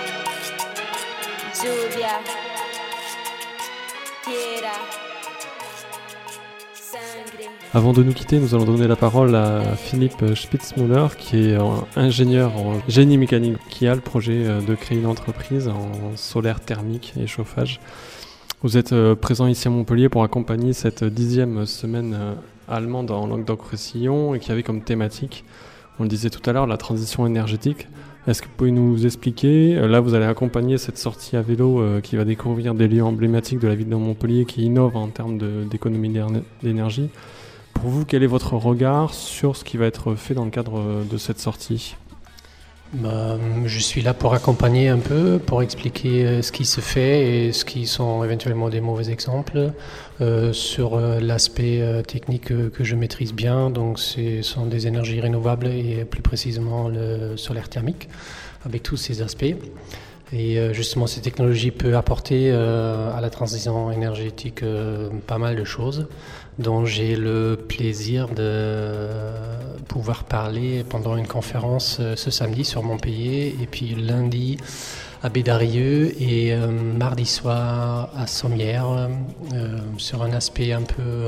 lluvia. Avant de nous quitter, nous allons donner la parole à Philippe Spitzmüller, qui est ingénieur en génie mécanique, qui a le projet de créer une entreprise en solaire thermique et chauffage. Vous êtes présent ici à Montpellier pour accompagner cette 10e semaine allemande en Languedoc-Roussillon et qui avait comme thématique, on le disait tout à l'heure, la transition énergétique. Est-ce que vous pouvez nous expliquer, là vous allez accompagner cette sortie à vélo qui va découvrir des lieux emblématiques de la ville de Montpellier qui innovent en termes d'économie d'énergie. Pour vous, quel est votre regard sur ce qui va être fait dans le cadre de cette sortie ? Je suis là pour accompagner un peu, pour expliquer ce qui se fait et ce qui sont éventuellement des mauvais exemples. Sur l'aspect technique que je maîtrise bien, donc ce sont des énergies renouvelables et plus précisément le solaire thermique, avec tous ces aspects. Et justement, cette technologie peut apporter à la transition énergétique pas mal de choses, dont j'ai le plaisir de pouvoir parler pendant une conférence ce samedi sur Montpellier, et puis lundi à Bédarieux et mardi soir à Sommières, sur un aspect un peu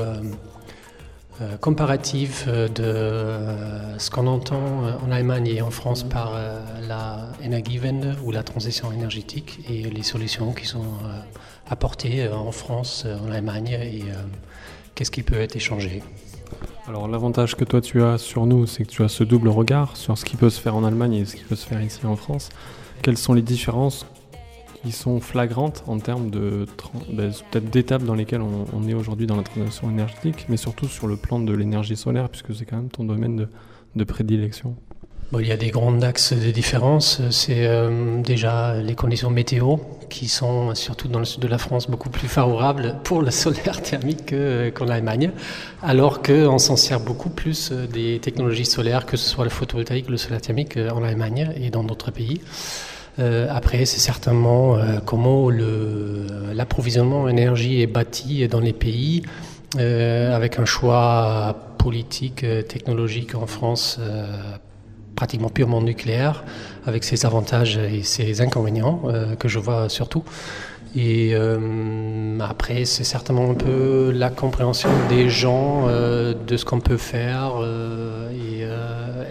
comparatif de ce qu'on entend en Allemagne et en France par la Energiewende ou la transition énergétique et les solutions qui sont apportées en France, en Allemagne et qu'est-ce qui peut être échangé. Alors l'avantage que toi tu as sur nous, c'est que tu as ce double regard sur ce qui peut se faire en Allemagne et ce qui peut se faire ici en France. Quelles sont les différences qui sont flagrantes en termes peut-être d'étapes dans lesquelles on est aujourd'hui dans la transition énergétique, mais surtout sur le plan de l'énergie solaire, puisque c'est quand même ton domaine de prédilection? Il y a des grands axes de différence. C'est déjà les conditions météo qui sont, surtout dans le sud de la France, beaucoup plus favorables pour le solaire thermique qu'en Allemagne, alors qu'on s'en sert beaucoup plus des technologies solaires, que ce soit le photovoltaïque ou le solaire thermique en Allemagne et dans d'autres pays. Après, c'est certainement comment l'approvisionnement en énergie est bâti dans les pays, avec un choix politique, technologique en France pratiquement purement nucléaire, avec ses avantages et ses inconvénients que je vois surtout. Et après, c'est certainement un peu la compréhension des gens de ce qu'on peut faire et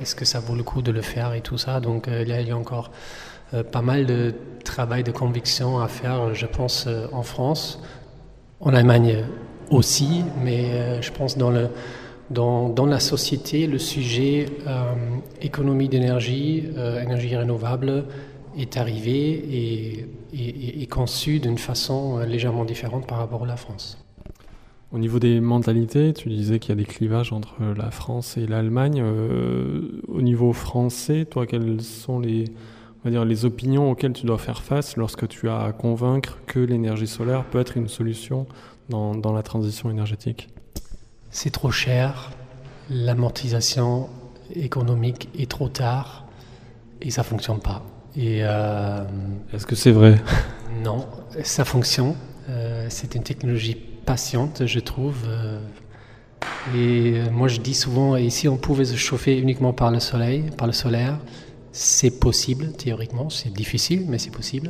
est-ce que ça vaut le coup de le faire et tout ça. Donc il y a encore pas mal de travail de conviction à faire, je pense, en France, en Allemagne aussi, mais je pense dans la société, le sujet économie d'énergie, énergie renouvelable est arrivé et conçu d'une façon légèrement différente par rapport à la France. Au niveau des mentalités, tu disais qu'il y a des clivages entre la France et l'Allemagne. Au niveau français, toi, quelles sont les opinions auxquelles tu dois faire face lorsque tu as à convaincre que l'énergie solaire peut être une solution dans la transition énergétique? C'est trop cher, l'amortisation économique est trop tard et ça ne fonctionne pas. Est-ce que c'est vrai? Non, ça fonctionne. C'est une technologie patiente, je trouve. Moi, je dis souvent, et si on pouvait se chauffer uniquement par le soleil, par le solaire, c'est possible, théoriquement. C'est difficile, mais c'est possible.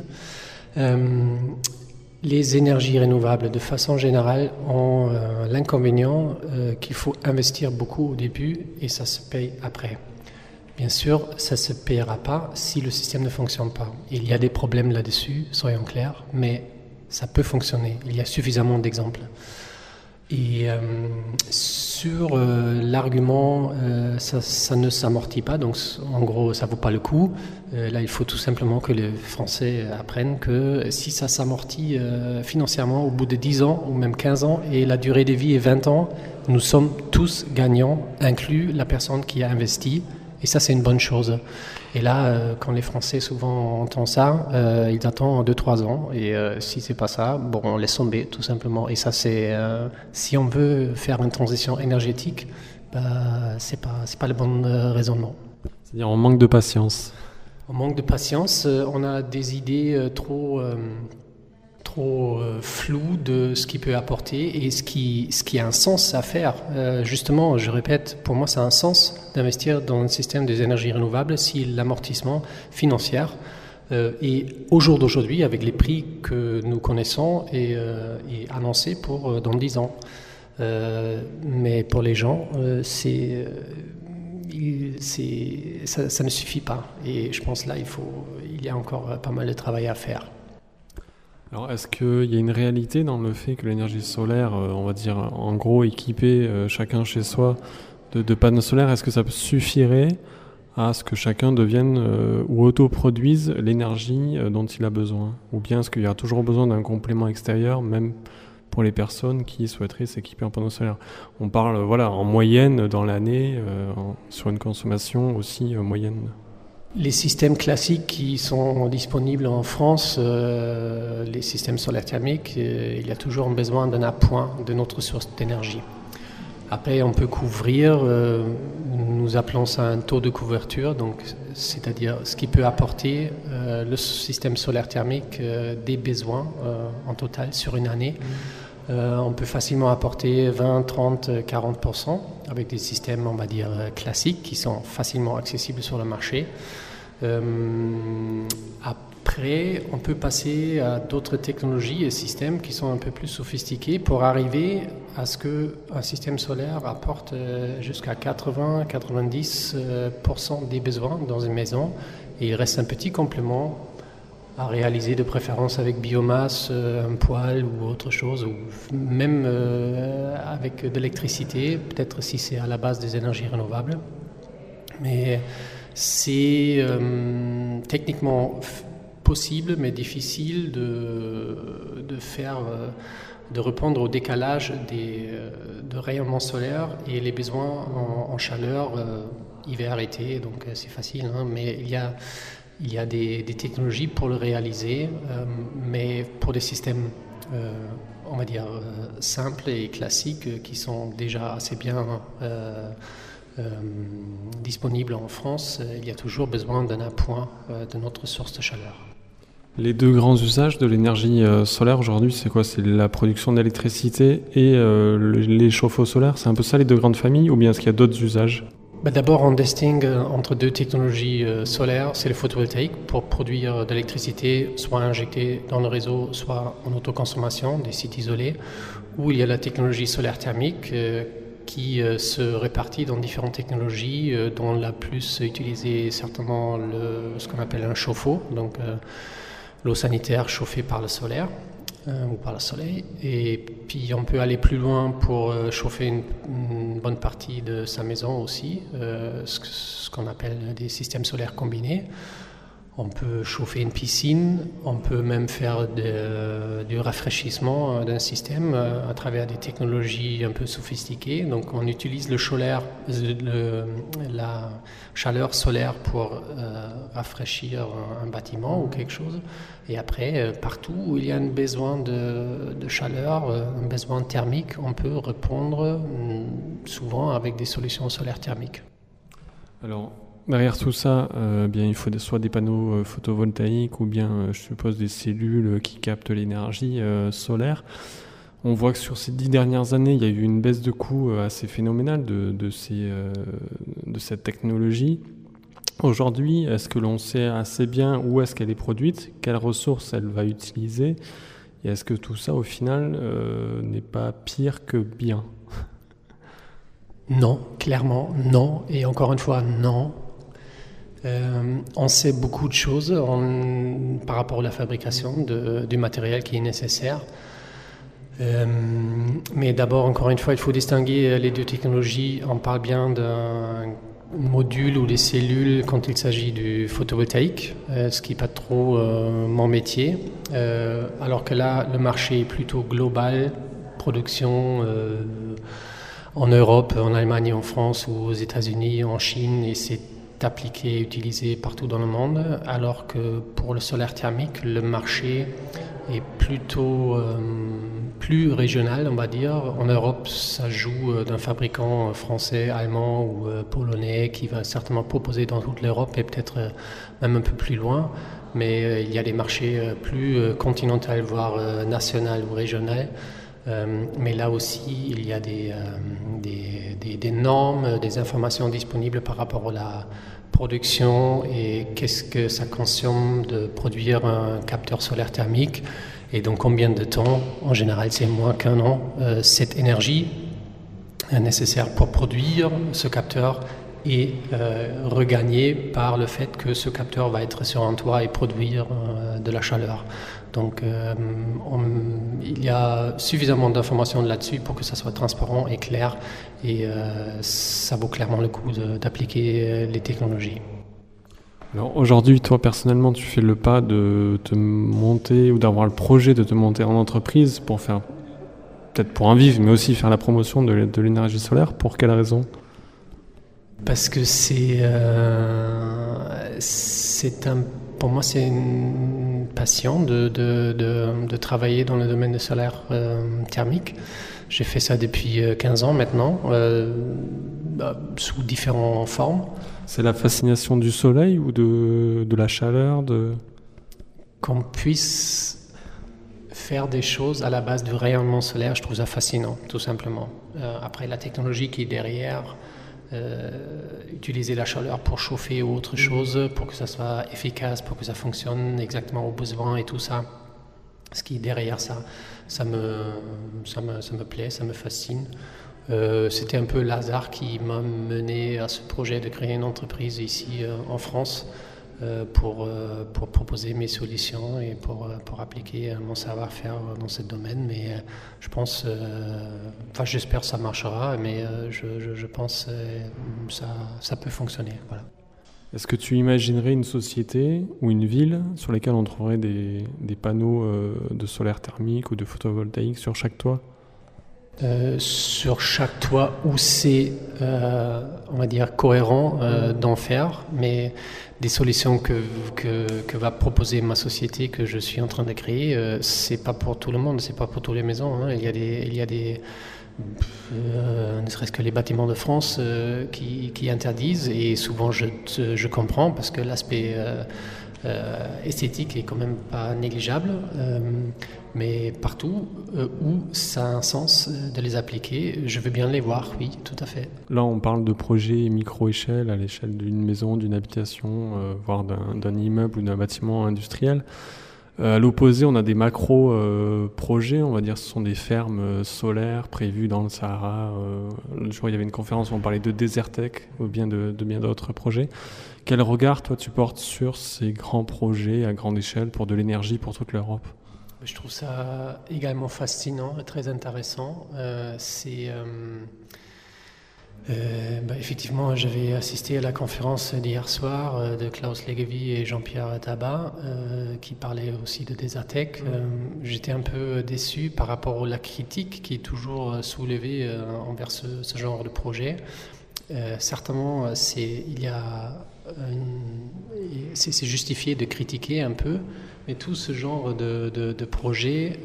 Les énergies renouvelables, de façon générale, ont l'inconvénient qu'il faut investir beaucoup au début et ça se paye après. Bien sûr, ça ne se payera pas si le système ne fonctionne pas. Il y a des problèmes là-dessus, soyons clairs, mais ça peut fonctionner. Il y a suffisamment d'exemples. Et sur l'argument, ça ne s'amortit pas, donc en gros, ça ne vaut pas le coup. Là, il faut tout simplement que les Français apprennent que si ça s'amortit financièrement au bout de 10 ans ou même 15 ans et la durée de vie est 20 ans, nous sommes tous gagnants, inclus la personne qui a investi. Et ça, c'est une bonne chose. Et là, quand les Français souvent entendent ça, ils attendent 2-3 ans. Et si c'est pas ça, bon, on laisse tomber, tout simplement. Et ça, c'est si on veut faire une transition énergétique, c'est pas le bon raisonnement. C'est-à-dire on manque de patience. On manque de patience. On a des idées trop flou de ce qui peut apporter et ce qui a un sens à faire. Justement, je répète, pour moi, ça a un sens d'investir dans un système des énergies renouvelables si l'amortissement financier est au jour d'aujourd'hui, avec les prix que nous connaissons, est annoncé pour dans 10 ans. Mais pour les gens, ça ne suffit pas. Et je pense là, il y a encore pas mal de travail à faire. Alors, est-ce qu'il y a une réalité dans le fait que l'énergie solaire, on va dire en gros équiper chacun chez soi de panneaux solaires, est-ce que ça suffirait à ce que chacun devienne ou autoproduise l'énergie dont il a besoin? Ou bien est-ce qu'il y a toujours besoin d'un complément extérieur, même pour les personnes qui souhaiteraient s'équiper en panneaux solaires? On parle en moyenne dans l'année, sur une consommation aussi moyenne. Les systèmes classiques qui sont disponibles en France, les systèmes solaires thermiques, il y a toujours besoin d'un appoint de notre source d'énergie. Après, on peut couvrir, nous appelons ça un taux de couverture, donc c'est-à-dire ce qui peut apporter le système solaire thermique des besoins en total sur une année. On peut facilement apporter 20, 30, 40% avec des systèmes, on va dire, classiques qui sont facilement accessibles sur le marché. Après, on peut passer à d'autres technologies et systèmes qui sont un peu plus sophistiqués pour arriver à ce qu'un système solaire apporte jusqu'à 80-90% des besoins dans une maison. Et il reste un petit complément à réaliser, de préférence avec biomasse, un poêle ou autre chose, ou même avec de l'électricité, peut-être si c'est à la base des énergies renouvelables. Mais c'est techniquement possible, mais difficile de faire, de répondre au décalage de rayonnement solaire et les besoins en chaleur hiver, été. Donc c'est facile, hein, mais il y a des technologies pour le réaliser, mais pour des systèmes, on va dire, simples et classiques qui sont déjà assez bien disponibles en France, il y a toujours besoin d'un appoint de notre source de chaleur. Les deux grands usages de l'énergie solaire aujourd'hui, c'est quoi? C'est la production d'électricité et les chauffe-eau solaires? C'est un peu ça les deux grandes familles, ou bien est-ce qu'il y a d'autres usages? D'abord, on distingue entre deux technologies solaires. C'est le photovoltaïque pour produire de l'électricité, soit injectée dans le réseau, soit en autoconsommation, des sites isolés. Ou il y a la technologie solaire thermique qui se répartit dans différentes technologies, dont la plus utilisée est certainement ce qu'on appelle un chauffe-eau, donc l'eau sanitaire chauffée par le solaire ou par le soleil. Et puis on peut aller plus loin pour chauffer une bonne partie de sa maison aussi, ce qu'on appelle des systèmes solaires combinés. On peut chauffer une piscine, on peut même faire du rafraîchissement d'un système à travers des technologies un peu sophistiquées. Donc on utilise la chaleur solaire pour rafraîchir un bâtiment ou quelque chose. Et après, partout où il y a un besoin de chaleur, un besoin thermique, on peut répondre souvent avec des solutions solaires thermiques. Alors, derrière tout ça, bien, il faut soit des panneaux photovoltaïques ou bien, je suppose, des cellules qui captent l'énergie solaire. On voit que sur ces 10 dernières années, il y a eu une baisse de coût assez phénoménale de cette technologie. Aujourd'hui, est-ce que l'on sait assez bien où est-ce qu'elle est produite, quelles ressources elle va utiliser, et est-ce que tout ça, au final, n'est pas pire que bien ? Non, clairement, non. Et encore une fois, non. On sait beaucoup de choses par rapport à la fabrication du matériel qui est nécessaire. Mais d'abord, encore une fois, il faut distinguer les deux technologies. On parle bien d'un module ou des cellules quand il s'agit du photovoltaïque, ce qui n'est pas trop mon métier. Alors que là, le marché est plutôt global, production en Europe, en Allemagne, en France, ou aux États-Unis, en Chine, et c'est appliqué et utilisé partout dans le monde, alors que pour le solaire thermique, le marché est plutôt plus régional, on va dire. En Europe, ça joue d'un fabricant français, allemand ou polonais qui va certainement proposer dans toute l'Europe et peut-être même un peu plus loin. Mais il y a des marchés plus continentaux, voire nationaux ou régionaux. Mais là aussi, il y a des normes, des informations disponibles par rapport à la production et qu'est-ce que ça consomme de produire un capteur solaire thermique et donc combien de temps, en général c'est moins qu'un an, cette énergie nécessaire pour produire ce capteur est regagnée par le fait que ce capteur va être sur un toit et produire de la chaleur. Donc il y a suffisamment d'informations là-dessus pour que ça soit transparent et clair et ça vaut clairement le coup d'appliquer les technologies. Alors aujourd'hui, toi personnellement, tu fais le pas de te monter ou d'avoir le projet de te monter en entreprise pour faire, peut-être pour en vivre, mais aussi faire la promotion de l'énergie solaire. Pour quelle raison ? Parce que pour moi, c'est une passion de travailler dans le domaine du solaire thermique. J'ai fait ça depuis 15 ans maintenant, sous différentes formes. C'est la fascination du soleil ou de la chaleur Qu'on puisse faire des choses à la base du rayonnement solaire, je trouve ça fascinant, tout simplement. Après, la technologie qui est derrière, utiliser la chaleur pour chauffer ou autre chose, pour que ça soit efficace, pour que ça fonctionne exactement aux besoins et tout ça. Ce qui est derrière ça me plaît, ça me fascine. C'était un peu le hasard qui m'a mené à ce projet de créer une entreprise ici en France pour proposer mes solutions et pour appliquer mon savoir-faire dans ce domaine. Mais je pense, j'espère que ça marchera, mais je pense que ça peut fonctionner. Voilà. Est-ce que tu imaginerais une société ou une ville sur laquelle on trouverait des panneaux de solaire thermique ou de photovoltaïque sur chaque toit ? Sur chaque toit où c'est, on va dire, cohérent d'en faire, mais des solutions que va proposer ma société que je suis en train de créer, c'est pas pour tout le monde, c'est pas pour toutes les maisons. Hein. Il y a des ne serait-ce que les bâtiments de France qui interdisent, et souvent je comprends parce que l'aspect esthétique est quand même pas négligeable, mais partout où ça a un sens de les appliquer, je veux bien les voir, oui, tout à fait. Là, on parle de projets micro-échelle, à l'échelle d'une maison, d'une habitation, voire d'un immeuble ou d'un bâtiment industriel. À l'opposé, on a des macro-projets, on va dire, ce sont des fermes solaires prévues dans le Sahara. Le jour, il y avait une conférence où on parlait de Desertec ou bien de bien d'autres projets. Quel regard, toi, tu portes sur ces grands projets à grande échelle pour de l'énergie pour toute l'Europe ? Je trouve ça également fascinant et très intéressant. Effectivement, j'avais assisté à la conférence d'hier soir de Klaus Leggevi et Jean-Pierre Tabat qui parlaient aussi de Desertec. J'étais un peu déçu par rapport à la critique qui est toujours soulevée envers ce genre de projet. Certainement, c'est justifié de critiquer un peu, mais tout ce genre de projet,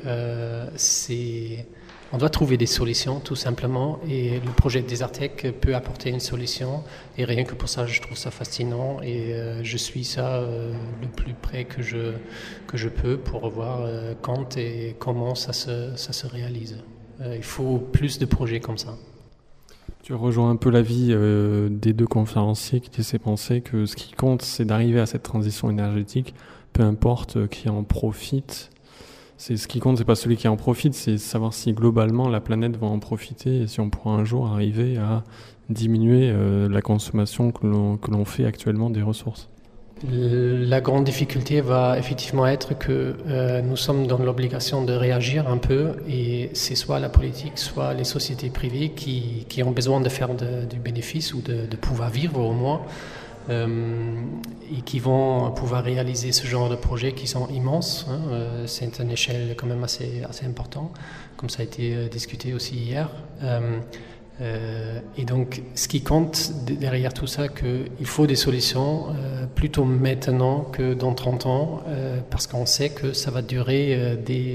on doit trouver des solutions tout simplement, et le projet de Desertec peut apporter une solution, et rien que pour ça je trouve ça fascinant, et je suis ça le plus près que je peux pour voir quand et comment ça se réalise. Il faut plus de projets comme ça. Tu rejoins un peu l'avis des deux conférenciers qui laissaient penser que ce qui compte, c'est d'arriver à cette transition énergétique, peu importe qui en profite. Ce qui compte, c'est pas celui qui en profite, c'est savoir si globalement la planète va en profiter et si on pourra un jour arriver à diminuer la consommation que l'on fait actuellement des ressources. La grande difficulté va effectivement être que nous sommes dans l'obligation de réagir un peu, et c'est soit la politique, soit les sociétés privées qui ont besoin de faire du bénéfice ou de pouvoir vivre au moins, et qui vont pouvoir réaliser ce genre de projets qui sont immenses. C'est une échelle quand même assez importante, comme ça a été discuté aussi hier. Et donc, ce qui compte derrière tout ça, qu'il faut des solutions plutôt maintenant que dans 30 ans, parce qu'on sait que ça va durer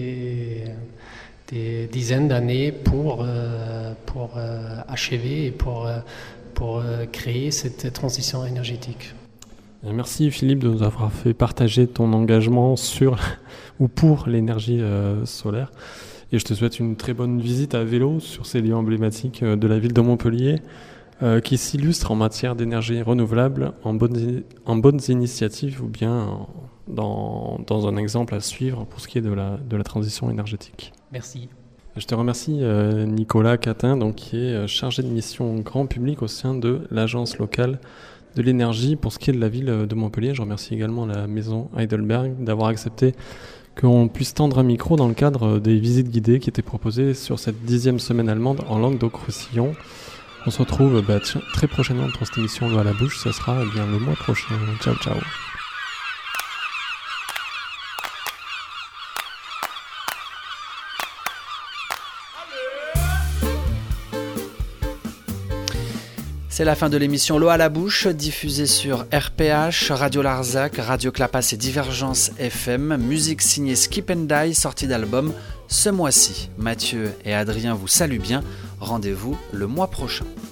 des dizaines d'années pour achever et pour créer cette transition énergétique. Merci Philippe de nous avoir fait partager ton engagement sur ou pour l'énergie solaire. Et je te souhaite une très bonne visite à vélo sur ces lieux emblématiques de la ville de Montpellier qui s'illustrent en matière d'énergie renouvelable, en bonnes initiatives ou bien dans un exemple à suivre pour ce qui est de la transition énergétique. Merci. Je te remercie Nicolas Catin, donc, qui est chargé de mission grand public au sein de l'agence locale de l'énergie pour ce qui est de la ville de Montpellier. Je remercie également la maison Heidelberg d'avoir accepté qu'on puisse tendre un micro dans le cadre des visites guidées qui étaient proposées sur cette 10e semaine allemande en Languedoc-Roussillon. On se retrouve très prochainement pour cette émission L'eau à la bouche. Ça sera le mois prochain. Ciao, ciao. C'est la fin de l'émission L'eau à la bouche, diffusée sur RPH, Radio Larzac, Radio Clapas et Divergence FM, musique signée Skip and Die, sortie d'album ce mois-ci. Mathieu et Adrien vous saluent bien, rendez-vous le mois prochain.